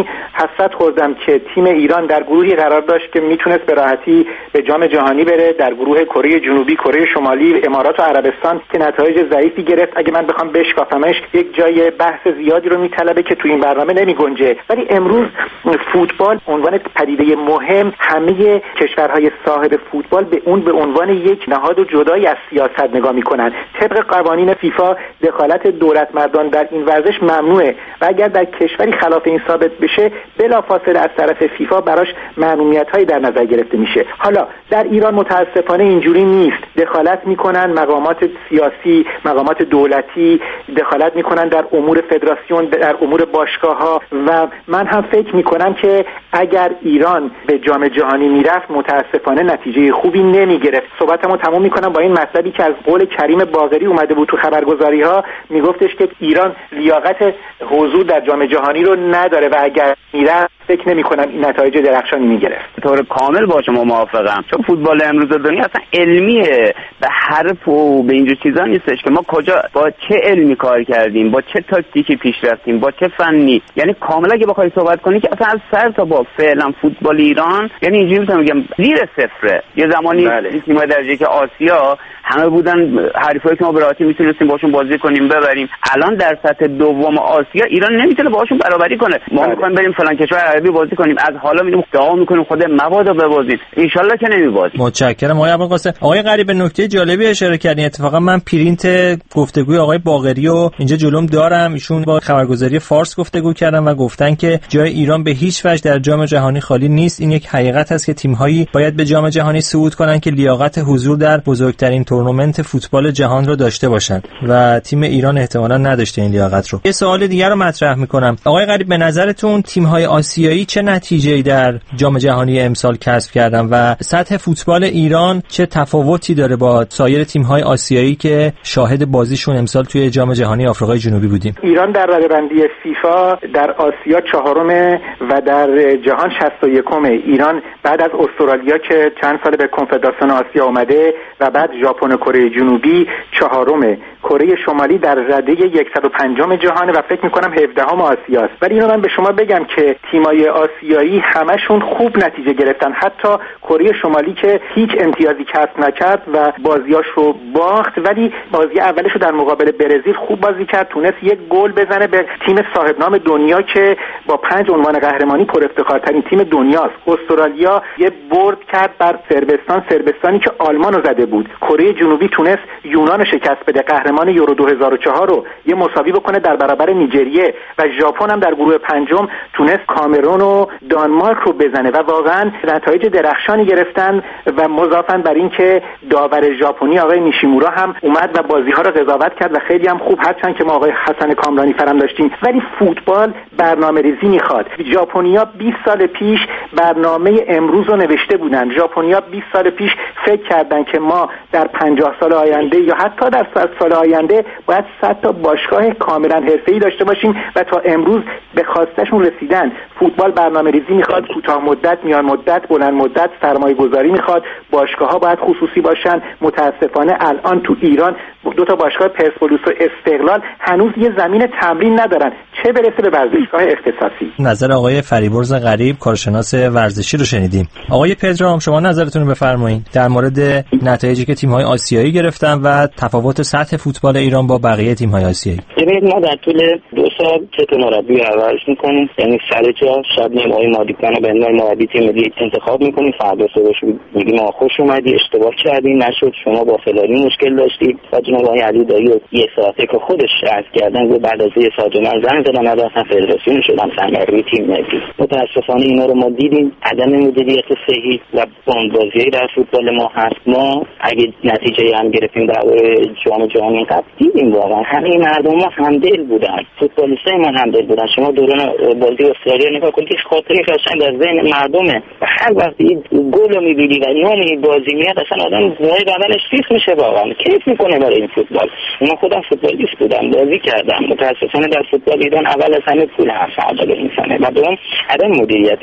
حسرت خوردم که تیم ایران در گروهی قرار داشت که میتونست به راحتی به جام جهانی بره، در گروه کره جنوبی، کره شمالی، امارات و عربستان که نتایج ضعیفی گرفت. اگه من بخوام بشکافمش یک جای بحث زیادی رو میطلبه که تو این برنامه نمیگنجه. ولی امروز فوتبال عنوان پدیده مهم، همه کشورهای صاحب فوتبال به اون به عنوان یک نهاد جدایی از سیاست نگاه میکنن. طبق قوانین فیفا دخالت دولتمردان در این ورزش ممنوعه و اگر در کشوری خلاف این ثابت بشه بلافاصله از طرف فیفا براش محرومیت‌هایی در نظر گرفته میشه. حالا در ایران متاسفانه اینجوری نیست. دخالت میکنن مقامات سیاسی، مقامات دولتی دخالت میکنن در امور فدراسیون، در امور باشگاه‌ها و من هم فکر میکنم که اگر ایران به جام جهانی میرفت متاسفانه نتیجه خوبی نمیگرفت. صحبتمو تموم میکنم با این مطلبی که از قول کریم باقری اومده بود تو خبرگزاری‌ها، میگفتش که ایران لیاقت حضور در جام جهانی رو نداره و اگر میرفت فکر نمی‌کنم این نتایج درخشانی میگرفت. طور کامل با شما موافقم، چون فوتبال امروز دنیا اصلا علمیه، به حرف و به اینجور چیزا نیستش که ما کجا با چه علمی کار کردیم، با چه تاکتیکی پیش رفتیم، با چه فنی. یعنی کاملا که بخوای صحبت کنی که اصلا از سر تا با فعلا فوتبال ایران یعنی اینجوری میتونم بگم زیر صفره. یه زمانی تیم‌های درجه که آسیا همه بودن حریفایی که ما به راحتی میتونستیم باشون بازی کنیم ببریم. الان در سطح دوم آسیا ایران نمیتونه باهاشون برابری کنه. ما می‌خوایم بریم فلان کشور عربی بازی کنیم، از حالا میریم دعا میکنیم خود مبادا ببازیم، ان شاءالله که نمیبازیم. متشکرم آقای ابوالقاسم. آقای غریب نکته جالبی اشاره کردین. اتفاقا من پرینت گفتگوی آقای باقری رو اینجا جلوم دارم. ایشون با خبرگزاری فارس گفتگو کردن و گفتن که جای ایران به هیچ وجه در جام جهانی خالی نیست. این یک حقیقت است که تیم‌هایی باید به جام جهانی صعود کنن که لیاقت حضور در بزرگترین تورنمنت فوتبال جهان رو داشته باشند و تیم ایران احتمالاً نداشته این لیاقت رو. یه سوال دیگه رو مطرح می‌کنم. آقای غریب به نظرتون تیم‌های آسیایی چه نتیجه‌ای در جام جهانی امسال کسب کردن و سطح فوتبال ایران چه تفاوتی داره با سایر تیم‌های آسیایی که شاهد بازیشون امسال توی جام جهانی آفریقای جنوبی بودیم؟ ایران در رده‌بندی فیفا در آسیا 4م و در جهان 61م. ایران بعد از استرالیا که چند سال به کنفدراسیون آسیا اومده و بعد ژاپن و کره جنوبی 4م. کره شمالی در رده 105م جهانه و فکر می‌کنم 17ام آسیاست. ولی اینو من به شما بگم که تیم‌های آسیایی همشون خوب نتیجه گرفتن. حتی کره شمالی که هیچ امتیازی کسب نکرد و بازیاش رو باخت، ولی بازی اولش رو در مقابل برزیل خوب بازی کرد، تونست یک گل بزنه به تیم صاحب نام دنیا که با 5 عنوان قهرمانی پر افتخارترین تیم دنیاست. استرالیا یه برد کرد بر صربستانی که آلمان رو زده بود. کره جنوبی تونست یونان رو شکست بده، قهرمان یورو 2004 رو یه مساوی بکنه در برابر نیجریه و ژاپن هم در گروه پنجم تونست کامرون و دانمارک رو بزنه و واقعا نتایج درخشانی گرفتن و مضافاً بر این که داور ژاپنی آقای نیشیمورا هم اومد و بازی‌ها رو قضاوت کرد و خیلی هم خوب، هرچند که ما آقای حسن کامرانی فرام داشتیم. ولی فوتبال برنامه‌ریزی میخواد. ژاپنیا 20 سال پیش برنامه امروز رو نوشته بودن. ژاپنیا 20 سال پیش فکر کردن که ما در 50 سال آینده یا حتی در 100 سال آینده باید 100 تا باشگاه کاملا حرفه‌ای داشته باشیم و تا امروز به خواستشون رسیدن. فوتبال برنامه‌ریزی میخواد، کوتاه مدت، میان مدت، بلند مدت، سرمایه‌گذاری میخواد. باشگاه‌ها باید خصوصی باشن. متاسفانه الان تو ایران 2 تا باشگاه پرسپولیس و استقلال هنوز یه زمین تمرین ندارن، چه برسه به ورزشگاه اختصاصی. نظر آقای فریبرز غریب کارشناس ورزشی رو شنیدیم. آقای پدرام شما نظرتون رو بفرمایید در مورد نتایجی که تیم‌های آسیایی گرفتن و تفاوت سطح فوتبال ایران با بقیه تیم‌های آسیایی. ببینید ما در طول 2 سال 3 تا مربی عوض می‌کنیم، یعنی سر جا شب نمای مادیکانو به عنوان مربی تیم ملی انتخاب می‌کنیم، فردا صبحش میگیم ما خوش اومدی، اشتباه کردی، نشد، شما با فلانی مشکل داشتید. و جناب آقای علی دایی یه ساعته که خودش عرض کردن و بعد از یه ساعت من زنگ زدم اصلا فدراسیون شدم سرمربی تیم ملی. متأسفانه اینا رو ما دیدیم، عدم مدیریت صحیح و بازی در فوتبال ما هست. ما اگه نتیجه هم گرفتیم در جام جهانی قبل دیدیم واقعا همه مردم ما همدل بودن، فوتبالیستای ما همدل بودن. شما دوران بازی استرالیا نگاه کنید، خاطره قشنگ در ذهن مردمه و هر وقت گل رو می‌بینی و نام بازی میاد اصلا آدم موهای بدنش سیخ میشه، واقعا کیف میکنه برای این فوتبال. من خودم فوتبالیست بودم، بازی کردم. متأسفانه در فوتبال ایران اول از همه پول هست عدالت میزنه و دوم عدم مدیریت صحیح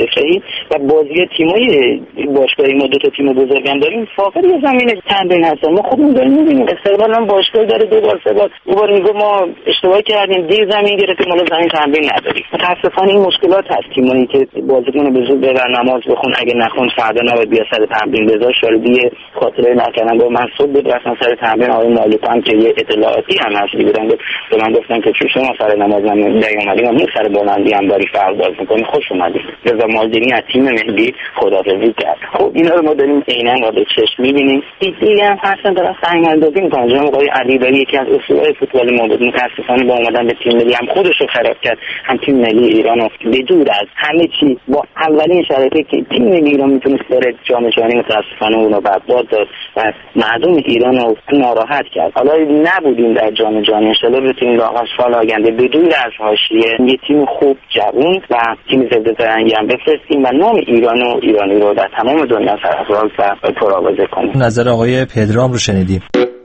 و بازی تیمای باشگاهی ما 2 تا تیم بزرگم داریم فاقد یه زمین تمرین هستن. ما خودمون داریم می‌بینیم استقلال هم باشگاه داره 2 بار 3 بار میگه ما اشتباه کردیم دیر زمین گرفتیم ما زمین تمرین نداریم. متأسفانه این مشکلات هست تیمایی که بازیکن به زور ببر نماز بخون اگه نخون فردا نباید بیا سر تمرین بذار شاردی خاطره نکنن. با من صبح بود رفتم سر تمرین آقای مالک هم که یه اطلاعاتی هم هست بودن به من گفتن که چون شما سر نماز نیومدیم ما سر بلندی هم داری فرق باز می‌کنی خوش اومدید. رضا مالدینی از تیم ملی خداحافظی کرد. خب اینا رو ما داریم عیناً با چشم می‌بینیم. دیگه هم هستن دارن سنگ‌اندازی می‌کنن. جناب آقای علیرضایی یکی از اصولای فوتبال ما بود متأسفانه با اومدن به تیم ملی هم خودش رو خراب کرد، هم تیم ملی ایران رو بدون از همه چی با اولین شرایطی که تیم ملی ایران میتونست بره جام جهانی متأسفانه اون رو برباد داد و مردم ایران رو ناراحت کرد. حالا نبودیم در جام جهانی ان شاءالله بتونیم واقعا سال آینده بدون از حاشیه یه تیم خوب جوان و تیم ضد فرنگی هم بفرستیم و نام ایران و ایرانی رو در تمام دنیا سرافراز و پرآوازه کنیم. نظر آقای پدرام رو شنیدیم.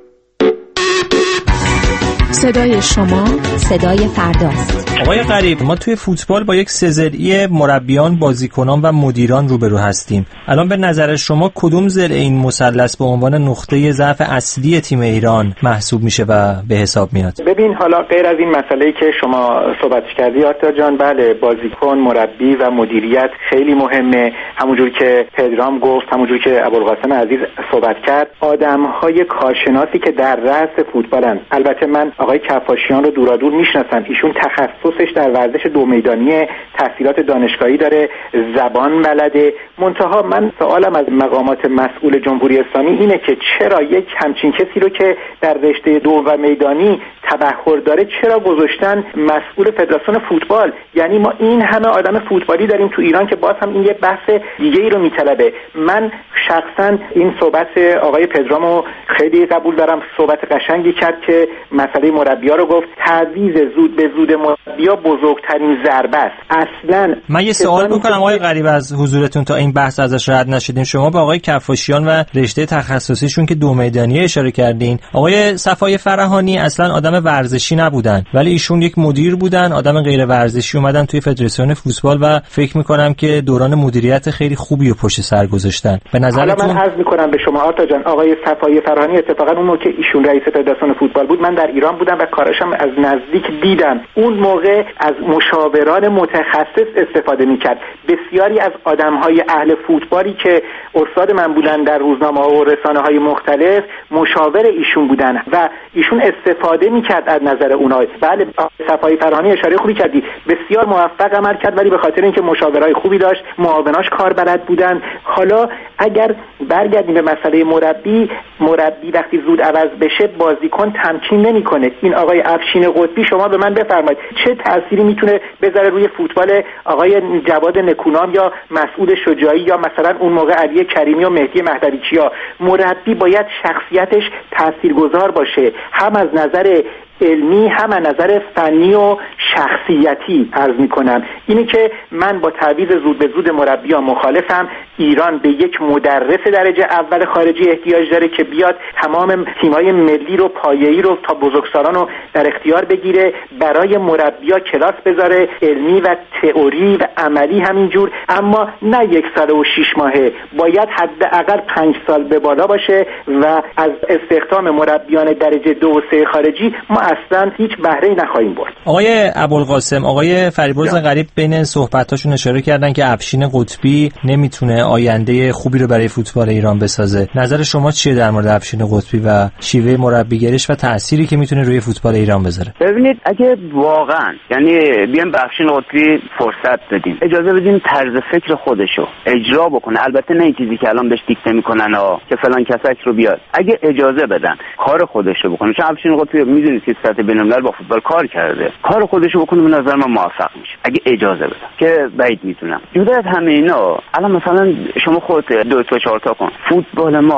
صدای شما صدای فرداست. آقای غریب، ما توی فوتبال با یک سه‌ضلعی مربیان، بازیکنان و مدیران روبرو هستیم. الان به نظر شما کدوم ضلع این مثلث به عنوان نقطه ضعف اصلی تیم ایران محسوب میشه و به حساب میاد؟ ببین حالا غیر از این مسئله‌ای که شما صحبت کردی آرتا جان، بله بازیکن، مربی و مدیریت خیلی مهمه. همونجور که پدرام گفت، همونجور که ابوالقاسم عزیز صحبت کرد، آدم‌های کارشناسی که در رأس فوتبالن. البته من آقای کفاشیان رو دورادور میشناسم، ایشون تخصصش در ورزش دو میدانی، تحصیلات دانشگاهی داره، زبان بلده. منتها من سوالم از مقامات مسئول جمهوری اسلامی اینه که چرا یک همچین کسی رو که در رشته دو و میدانی تبحر داره چرا گذاشتن مسئول فدراسیون فوتبال؟ یعنی ما این همه آدم فوتبالی داریم تو ایران که باز هم این یه بحث دیگه ای رو میطلبه. من شخصا این صحبت آقای پدرامو خیلی قبول دارم، صحبت قشنگی کرد که مسئله مربی‌ها رو گفت. تعویض زود به زود مربی‌ها بزرگترین ضربه است. اصلا من یه سوال بکنم آقای غریب از حضورتون تا این بحث ازش رد نشدیم. شما به آقای کفاشیان و رشته تخصصیشون که دو میدانی اشاره کردین. آقای صفای فرهانی اصلا آدم ورزشی نبودن، ولی ایشون یک مدیر بودن، آدم غیر ورزشی، اومدن توی فدراسیون فوتبال و فکر می‌کنم که دوران مدیریت خیلی خوبی رو پشت سر گذاشتن. به نظرتون؟ من عرض می‌کنم به شما آرتا جان، آقای صفای فرهانی اتفاقا اون موقع که ایشون رئیس فدراسیون فوتبال بود من در ایران بودم و کاراشم از نزدیک دیدم. اون موقع از مشاوران متخصص استفاده می‌کرد. بسیاری از آدم‌های اهل فوتبالی که استاد من بودن در روزنامه‌ها و رسانه‌های مختلف مشاور ایشون بودن و ایشون استفاده می‌کرد از نظر اونها. بله صفای فرهانی اشاره خوبی کردی، بسیار موفق عمل کرد ولی به خاطر اینکه مشاورای خوبی داشت، معاوناش کار بلد بودن. حالا اگر برگردیم به مسئله مربی وقتی زود عوض بشه بازیکن تمکین نمی‌کنه. این آقای افشین قطبی شما به من بفرمایید چه تأثیری میتونه بذاره روی فوتبال آقای جواد نکونام یا مسعود شجاعی یا مثلا اون موقع علی کریمی و مهدی مهدویچیا؟ مربی باید شخصیتش تاثیرگذار باشه، هم از نظر علمی هم از نظر فنی و شخصیتی. عرض میکنم اینه که من با تعویض زود به زود مربیان مخالفم. ایران به یک مدرس درجه اول خارجی احتیاج داره که بیاد تمام تیم‌های ملی رو، پایه‌ای رو تا بزرگسالان رو در اختیار بگیره، برای مربی‌ها کلاس بذاره، علمی و تئوری و عملی همینجور، اما نه 1 سال و 6 ماهه، باید حداقل 5 سال به بالا باشه و از استخدام مربیان درجه 2 و 3 خارجی ما اصلا هیچ بهره‌ای نخواهیم برد. آقای ابوالقاسم، آقای فریبرز غریب بین صحبتاشون اشاره کردن که افشین قطبی نمیتونه آینده خوبی رو برای فوتبال ایران بسازه. نظر شما چیه در مورد افشین قطبی و شیوه مربیگریش و تأثیری که میتونه روی فوتبال ایران بذاره؟ ببینید اگه واقعا یعنی بیام به افشین قطبی فرصت بدیم، اجازه بدیم طرز فکر خودشو اجرا بکنه، البته نه این چیزی که الان بهش دیکته میکنن که فلان کسک رو بیاد، اگه اجازه بدن کار خودشو بکنه، چون افشین قطبی میدونید که سطح بین‌الملل با فوتبال کار کرده، کار خودشو بکنه به نظر من موفق میشه اگه اجازه بدن، که بعید میدونم. جدا از همه اینا الان مثلا شما خودت 2 تا 4 تا کن، فوتبال ما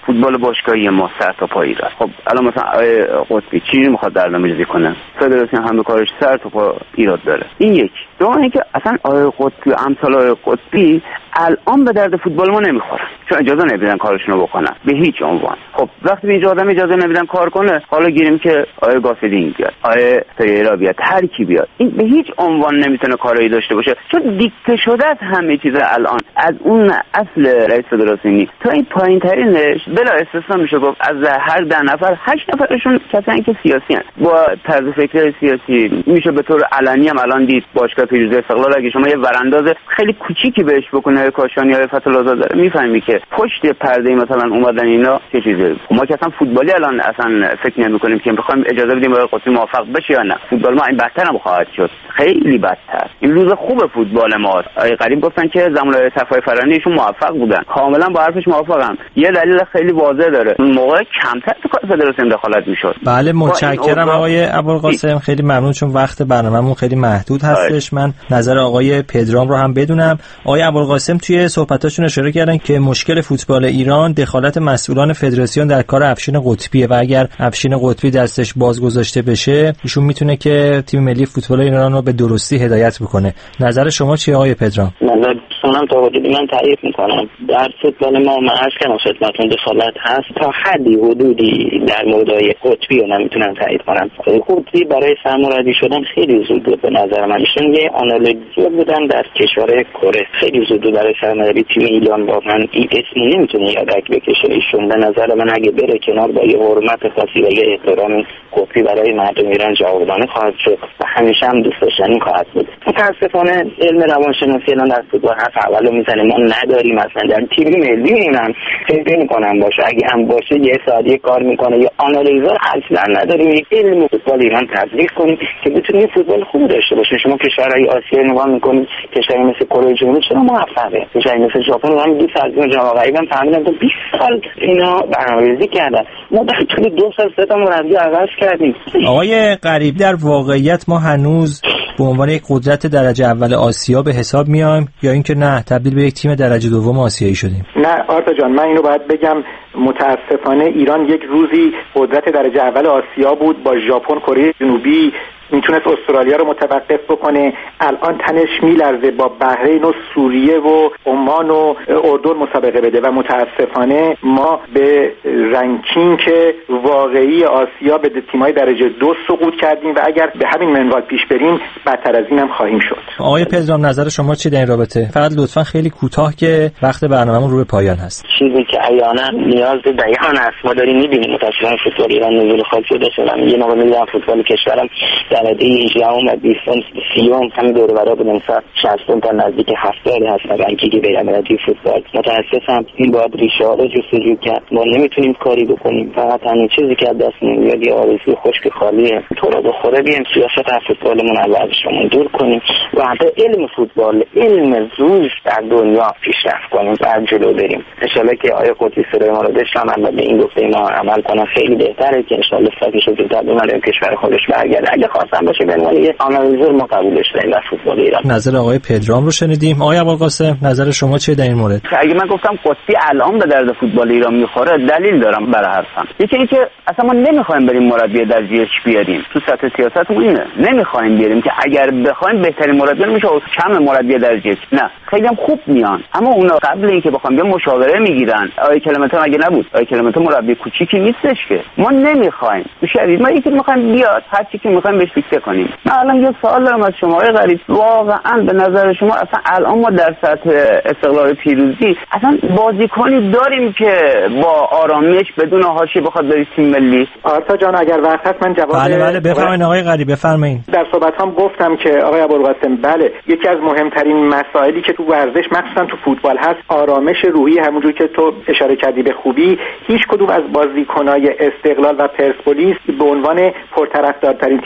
فوتبال باشگاهی ما سر تا پا ایران. خب الان مثلا قطبی چی میخواد برنامه‌ریزی کنه؟ فدراسیون هم به کارش سر تا پا ایراد داره. این یک. دوم اینکه اصلا قطبی امثال قطبی الان به درد فوتبال ما نمیخورن، چون اجازه نمیدن کارشون رو بکنن به هیچ عنوان. خب وقتی به اینجا آدم اجازه نمیدن کار کنه، حالا گیریم که گاسدین بیاد، تریرا بیاد، هر کی بیاد، این به هیچ عنوان نمیتونه کاری داشته باشه، چون دیکته شده از همه چیز الان، از اون اصل رئیس فدراسیونی تا این پایین ترینش بلا استثنا میشه گفت از هر 10 نفر 8 نفرشون کسایی که سیاسی هستن، با طرز فکر سیاسی. میشه به طور علنی هم الان دید باشگاه پیروزی استقلال اگه شما یه ورانداز خیلی کوچیکی بهش بکنه کاشانی یا فتح الآزاد میفهمی که پشت پرده مثلا اومدن اینا چه چیزی. ما که اصلا فوتبالی الان اصلا فکر نمی‌کنیم که بخوایم اجازه بدیم آقای قطبی موفق بشه یا نه. فوتبال ما این بدتر هم خواهد شد، خیلی بدتر. این روز خوب فوتبال ماست. آقای غریب گفتن که زمان صفای فرانی ایشون موفق بودن، کاملا با حرفش موافقم. یه دلیل خیلی واضح داره، اون موقع کمتر تو کار فدراسیون دخالت می‌شد. بله متشکرم آقای ابوالقاسم، خیلی ممنون، چون وقت برنامه‌مون خیلی محدود هستش. من نظر آقای پدرام رو هم بدونم. آقای ابوالقاسم توی صحبتاشون اشاره کردن که مشکل فوتبال ایران دخالت مسئولان فدراسیون در کار افشین قطبیه و اگر افشین قطبی دستش باز گذاشته بشه ایشون میتونه که تیم ملی فوتبال ایران رو به درستی هدایت بکنه. نظر شما چیه آقای پدرام؟ نظر سونم تا حدودی من تایید میکنم. در فوتبال ما معاش کنم خدمتتون دخالت هست تا حدی حدودی در موردهای قطبی رو نمیتونم تایید کنم. قطبی برای سرمربی شدن خیلی زود بود به نظر من. ایشون یه آنالوژی بودن در کشور کره، خیلی زود بود برای سرمربی تیم ایران. واقعا این اسمی نمیتونه یادک بکشه ایشون. به نظر من اگه بره کنار با یه حرمت خاصی و یه احترام قطبی برای مردم ایران جاودانه خواهد شد و همیشه هم دوست داشتنی خواهد بود. متاسفانه علم روانشناسی الان در فوتبال حرف اولو میزنه، ما نداریم. مثلا در تیم ملی اینم فکر نمی‌کنم باشه، اگه هم باشه یه ساعتی کار میکنه. یا آنالیزور اصلا نداریم. یک علم فوتبال ایران تبلیغ کنیم که بتونیم فوتبال خوب داشته باشیم. شما کشورهای آسیا نگاه میکنید، کشوری مثل کره جنوبی چرا موفقه؟ کشوری مثل ژاپن هم 20 سال جام غریبم فهمیدم تو 20 سال اینا برنامه‌ریزی کردن. ما در طول 2 سال 3 تا مربی عوض کردیم. آقای غریب، در واقعیت ما هنوز به عنوان یک قدرت درجه اول آسیا به حساب میایم یا اینکه نه تبدیل به یک تیم درجه دوم آسیایی شدیم؟ نه آرتا جان، من اینو باید بگم، متاسفانه ایران یک روزی قدرت درجه اول آسیا بود، با ژاپن، کره جنوبی میتونست استرالیا رو متوقف بکنه. الان تنش میلرزه با بحرین و سوریه و عمان و اردن مسابقه بده و متاسفانه ما به رنکینگ واقعی آسیا به تیم‌های درجه 2 سقوط کردیم و اگر به همین منوال پیش بریم بدتر از این هم خواهیم شد. آقای پدرام نظر شما چی در این رابطه؟ فقط لطفاً خیلی کوتاه که وقت برنامه‌مون رو به پایان هست. چیزی که عیانا نیاز به بیان است. ما داریم می‌بینیم متأسفانه فوتبال ایران نزول خاصی داشته. یه موقع می‌دیدم فوتبال کشورم در رده 18 و 20 30 همین دور و برا بودن 60 تا نزدیک 70 هست رنکینگ بین‌المللی فوتبال. متأسفم این باید ریشه ها رو جستجو کرد. ما نمیتونیم کاری بکنیم، فقط همین چیزی که از دستمون میاد یه آرزوی خشک خالیه. تو رو بخوره بیایم سیاست فوتبالمون رو ازشون دور کنیم و حتی علم فوتبال، علم روز در دنیا پیشرفت کنیم و جلو بریم. ان شاءالله که آیه قدسی صدای ما رو بشنون و به این گفته ما عمل کنن. خیلی بهتره که ان شاءالله فقیش رو در دنیا کشور خودش برگرده. اگه خواستم باشه به عنوان یه آنالیزور ما قبولش داریم در فوتبال ایران. نظر آقای پدرام رو شنیدیم. آقای ابوالقاسم نظر شما چیه در این مورد؟ اگه من گفتم قطبی الان به درد فوتبال ایران میخوره، دلیل دارم برای حرفم. یکی اینکه اصلا ما نمیخوایم بریم مربی درجه 1 بیاریم. تو سطح سیاستمون اینه، نمیخوایم بیاریم که اگر بخوایم بهترین مربی میشه کم مربی درجه 1. نه، خیلی هم خوب میان، اما اونا قبل اینکه بخوام بیان مشاوره میگیرن. آقای کلمنتو مگه نبود؟ آقای کلمنتو مربی کوچیکی نیستش که. ما نمیخوایم. میشید ما یکی میخوایم بیاد، هر چی که میخوایم بهش فکر کنیم. من الان یه سوال دارم از شما آقای غریب، واقعا به نظر شما اصلا الان ما در سطح استقلال پیروزی اصلا بازیکنی داریم که با آرامش بدون حاشیه بخواد بره تیم ملی؟ آرتا جان اگر وقت هست من جواب بله بفرمایید آقای غریب، بفرمایید. در صحبتام گفتم که آقای ابوالقاسم بله، یکی از مهمترین مسائلی که تو ورزش مخصوصا تو فوتبال هست آرامش روحی. همونجوری که تو اشاره کردی به خوبی، هیچ کدوم از بازیکنای استقلال و پرسپولیس به عنوان پرطرفدارترین تیم‌های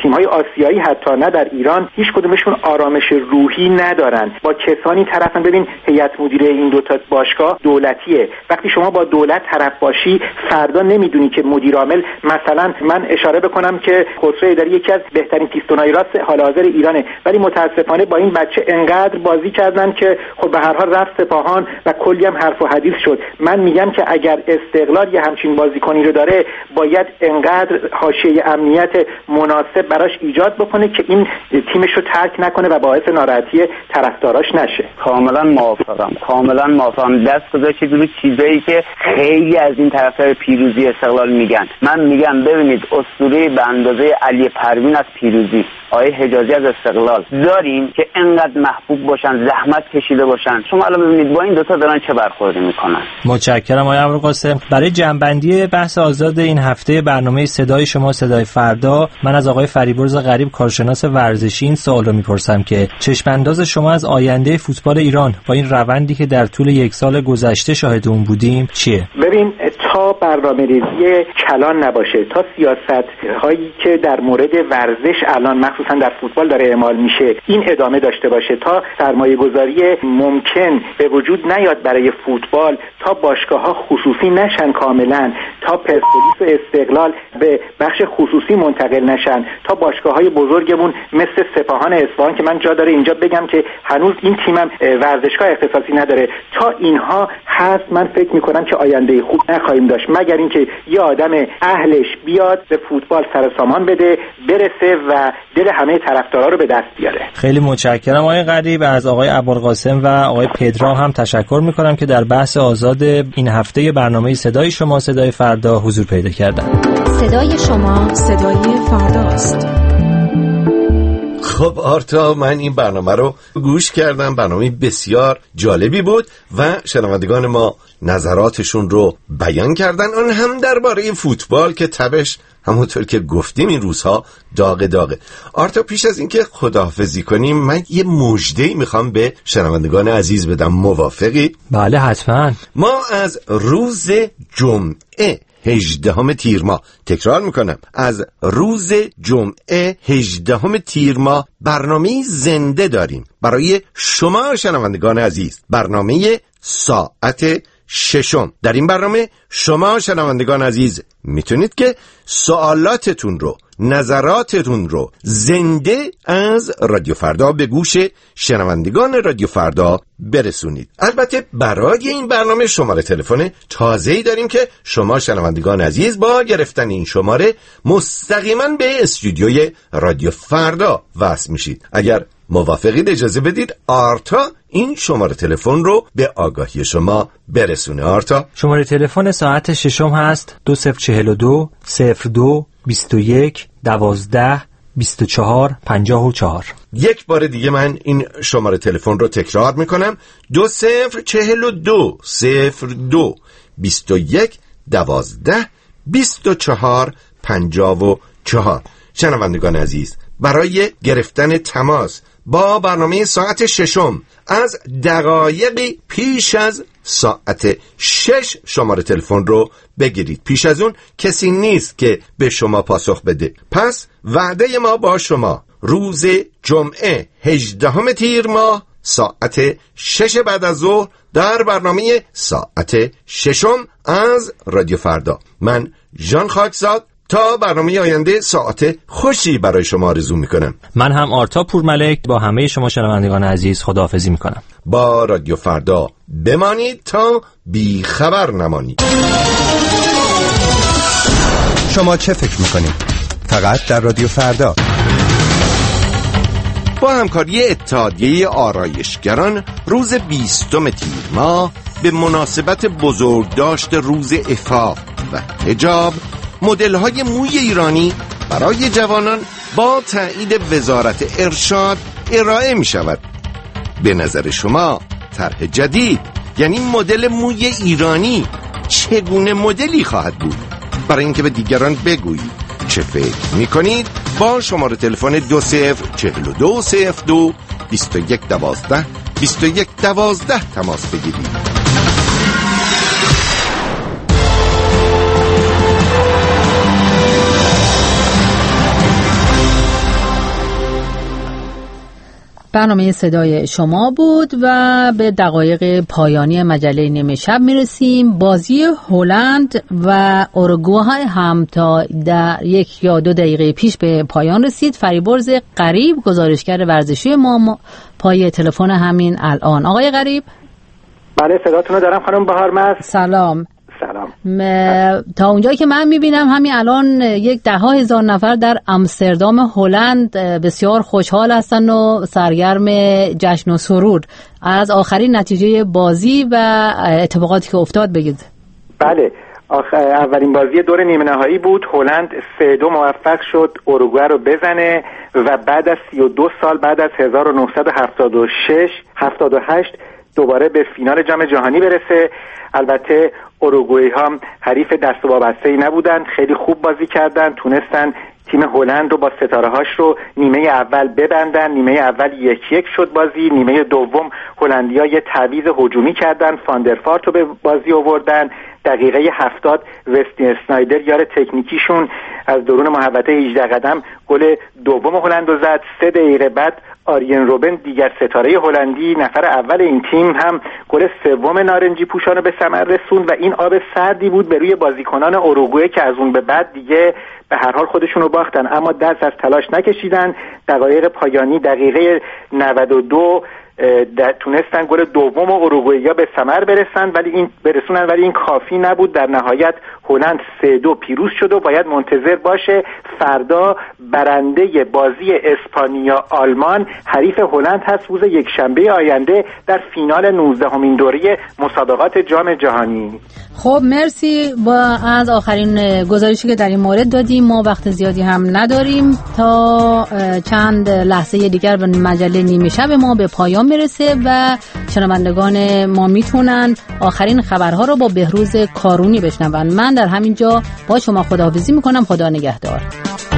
آسیایی حتی نه در ایران هیچ کدومشون آرامش روحی ندارن. با کسانی طرفن. ببین هیئت مدیره این دو تا باشگاه دولتیه. وقتی شما با دولت طرف باشی فردا نمیدونی که مدیر عامل، مثلا من اشاره بکنم که خسرو ایدری یکی از بهترین پیستونای راست حال حاضر ایرانه، ولی متاسفانه با این بچه انقدر بازی کردن که خب به هر حال رفت سپاهان و کلی هم حرف و حدیث شد. من میگم که اگر استقلال یه همچین بازیکنی رو داره باید انقدر حاشیه امنیت مناسب براش ایجاد بکنه که این تیمش رو ترک نکنه و باعث ناراحتی طرفداراش نشه. کاملا موافقم. دست گذاشتید روی چیزایی که خیلی از این طرفدار پیروزی استقلال میگن. من میگم ببینید اسطوره به اندازه علی پروین از پیروزی، آقای حجازی از استقلال داریم که انقدر محبوب باشن، زحمت کشیده باشن. شما الان ببینید با این دوتا دارن چه برخوردی میکنن. متشکرم آقای ابوالقاسم. برای جنبندی بحث آزاد این هفته برنامه صدای شما صدای فردا، من از آقای فریبرز غریب کارشناس ورزشی این سوال رو میپرسم که چشم‌انداز شما از آینده فوتبال ایران با این روندی که در طول یک سال گذشته شاهد اون بودیم چیه؟ ببین تا برنامه‌ریزی کلان نباشه، تا سیاست هایی که در مورد ورزش الان مخصوصا در فوتبال داره اعمال میشه این ادامه داشته باشه، تا سرمایه گذاری ممکن به وجود نیاد برای فوتبال، تا باشگاه ها خصوصی نشن کاملا، تا پرسپولیس و استقلال به بخش خصوصی منتقل نشن، تا باشگاه های بزرگمون مثل سپاهان اصفهان که من جا داره اینجا بگم که هنوز این تیمم ورزشگاه اختصاصی نداره، تا اینها هست من فکر میکنم که آینده خوب نخواهیم داشت، مگر اینکه یه آدم اهلش بیاد به فوتبال سر سامان بده، برسه و دل همه طرفدارا رو به دست بیاره. خیلی متشکرم آقای غریب. از آقای ابوالقاسم و آقای پدرام هم تشکر میکنم که در بحث آزاد این هفته برنامه صدای شما صدای فردا حضور پیدا کردن. صدای شما صدای فرداست. خب آرتا، من این برنامه رو گوش کردم، برنامه بسیار جالبی بود و شنوندگان ما نظراتشون رو بیان کردن، آن هم درباره فوتبال که تبش همونطور که گفتیم این روزها داغه. آرتا، پیش از اینکه خداحافظی کنیم من یه مژده‌ای میخوام به شنوندگان عزیز بدم، موافقی؟ بله حتما. ما از روز جمعه 18 تیر ماه، تکرار میکنم، از روز جمعه 18 تیر ماه برنامه زنده داریم برای شما شنوندگان عزیز، برنامه ساعت 6. در این برنامه شما شنوندگان عزیز میتونید که سوالاتتون رو، نظراتتون رو زنده از رادیو فردا به گوش شنوندگان رادیو فردا برسونید. البته برای این برنامه شماره تلفن تازه‌ای داریم که شما شنوندگان عزیز با گرفتن این شماره مستقیما به استودیوی رادیو فردا وصل میشید. اگر موافقید اجازه بدید آرتا این شماره تلفن رو به آگاهی شما برسونه. آرتا، شماره تلفن ساعت 6 هست 2042 02 21 12 24 54. یک بار دیگه من این شماره تلفن رو تکرار میکنم، 2042 02 21 12 24 54. شنوندگان عزیز، برای گرفتن تماس با برنامه ساعت 6 از دقایقی پیش از ساعت 6 شماره تلفن رو بگیرید. پیش از اون کسی نیست که به شما پاسخ بده. پس وعده ما با شما روز جمعه 18 تیر ماه ساعت 6 بعد از ظهر در برنامه ساعت 6 از رادیو فردا. من ژان خاکزاد تا برنامه آینده ساعت خوشی برای شما آرزو میکنم. من هم آرتا پورملک با همه شما شنوندگان عزیز خداحافظی میکنم. با رادیو فردا بمانید تا بی خبر نمانید. شما چه فکر میکنید؟ فقط در رادیو فردا. با همکاری اتحادیه آرایشگران روز 20 تیر ماه به مناسبت بزرگداشت روز عفاف و حجاب، مدل‌های موی ایرانی برای جوانان با تایید وزارت ارشاد ارائه می شود. به نظر شما طرح جدید یعنی مدل موی ایرانی چگونه مدلی خواهد بود؟ برای اینکه به دیگران بگویید چه فکر می کنید با شماره تلفن 2042 02 21 12 21 12 تماس بگیرید. برنامه صدای شما بود و به دقایق پایانی مجله نیمه شب میرسیم. بازی هلند و اوروگوئه هم تا در 1 یا 2 دقیقه پیش به پایان رسید. فریبرز غریب گزارشگر ورزشی ما پای تلفن همین الان. آقای غریب. بله صداتون رو دارم خانم بهارمست. سلام. سلام. تا اونجایی که من میبینم همین الان 10,000 نفر در آمستردام هلند بسیار خوشحال هستن و سرگرم جشن و سرور. از آخرین نتیجه بازی و اتفاقاتی که افتاد بگید. بله اولین بازی دور نیمه نهایی بود. هلند 3-2 موفق شد اوروگوئه رو بزنه و بعد از 32 سال بعد از 1976-78 دوباره به فینال جام جهانی برسه. البته اوروگوئه ها حریف دست و وابسته‌ای نبودن، خیلی خوب بازی کردن، تونستن تیم هلند رو با ستاره‌هاش رو نیمه اول ببندن. نیمه اول 1-1 شد بازی. نیمه دوم هلندی‌ها یه تعویض هجومی کردن، فاندرفارت رو به بازی آوردن. دقیقه 70 وستی اسنایدر یار تکنیکیشون از درون محوطه 18 قدم گل دوم هلند رو زد. 3 دقیقه بعد آریان روبن دیگر ستاره هلندی نفر اول این تیم هم گل سوم نارنجی پوشان رو به ثمر رسوند و این آب سردی بود به روی بازیکنان اوروگوئه که از اون به بعد دیگه به هر حال خودشون رو باختن، اما دست از تلاش نکشیدن. دقایق پایانی دقیقه 92 تونستن گل دوم اوروگوئه‌ها به ثمر برسونن ولی این کافی نبود. در نهایت هلند 3-2 پیروز شد و باید منتظر باشه فردا برنده بازی اسپانیا آلمان حریف هلند هست روز یکشنبه آینده در فینال 19مین دوره مسابقات جام جهانی. خب مرسی. با از آخرین گزارشی که در این مورد دادیم ما وقت زیادی هم نداریم. تا چند لحظه دیگر به مجله نیمه شب ما به پایان میرسه و شنوندگان ما میتونن آخرین خبرها رو با بهروز کارونی بشنون. من در همین جا با شما خداحافظی میکنم. خدا نگهدار.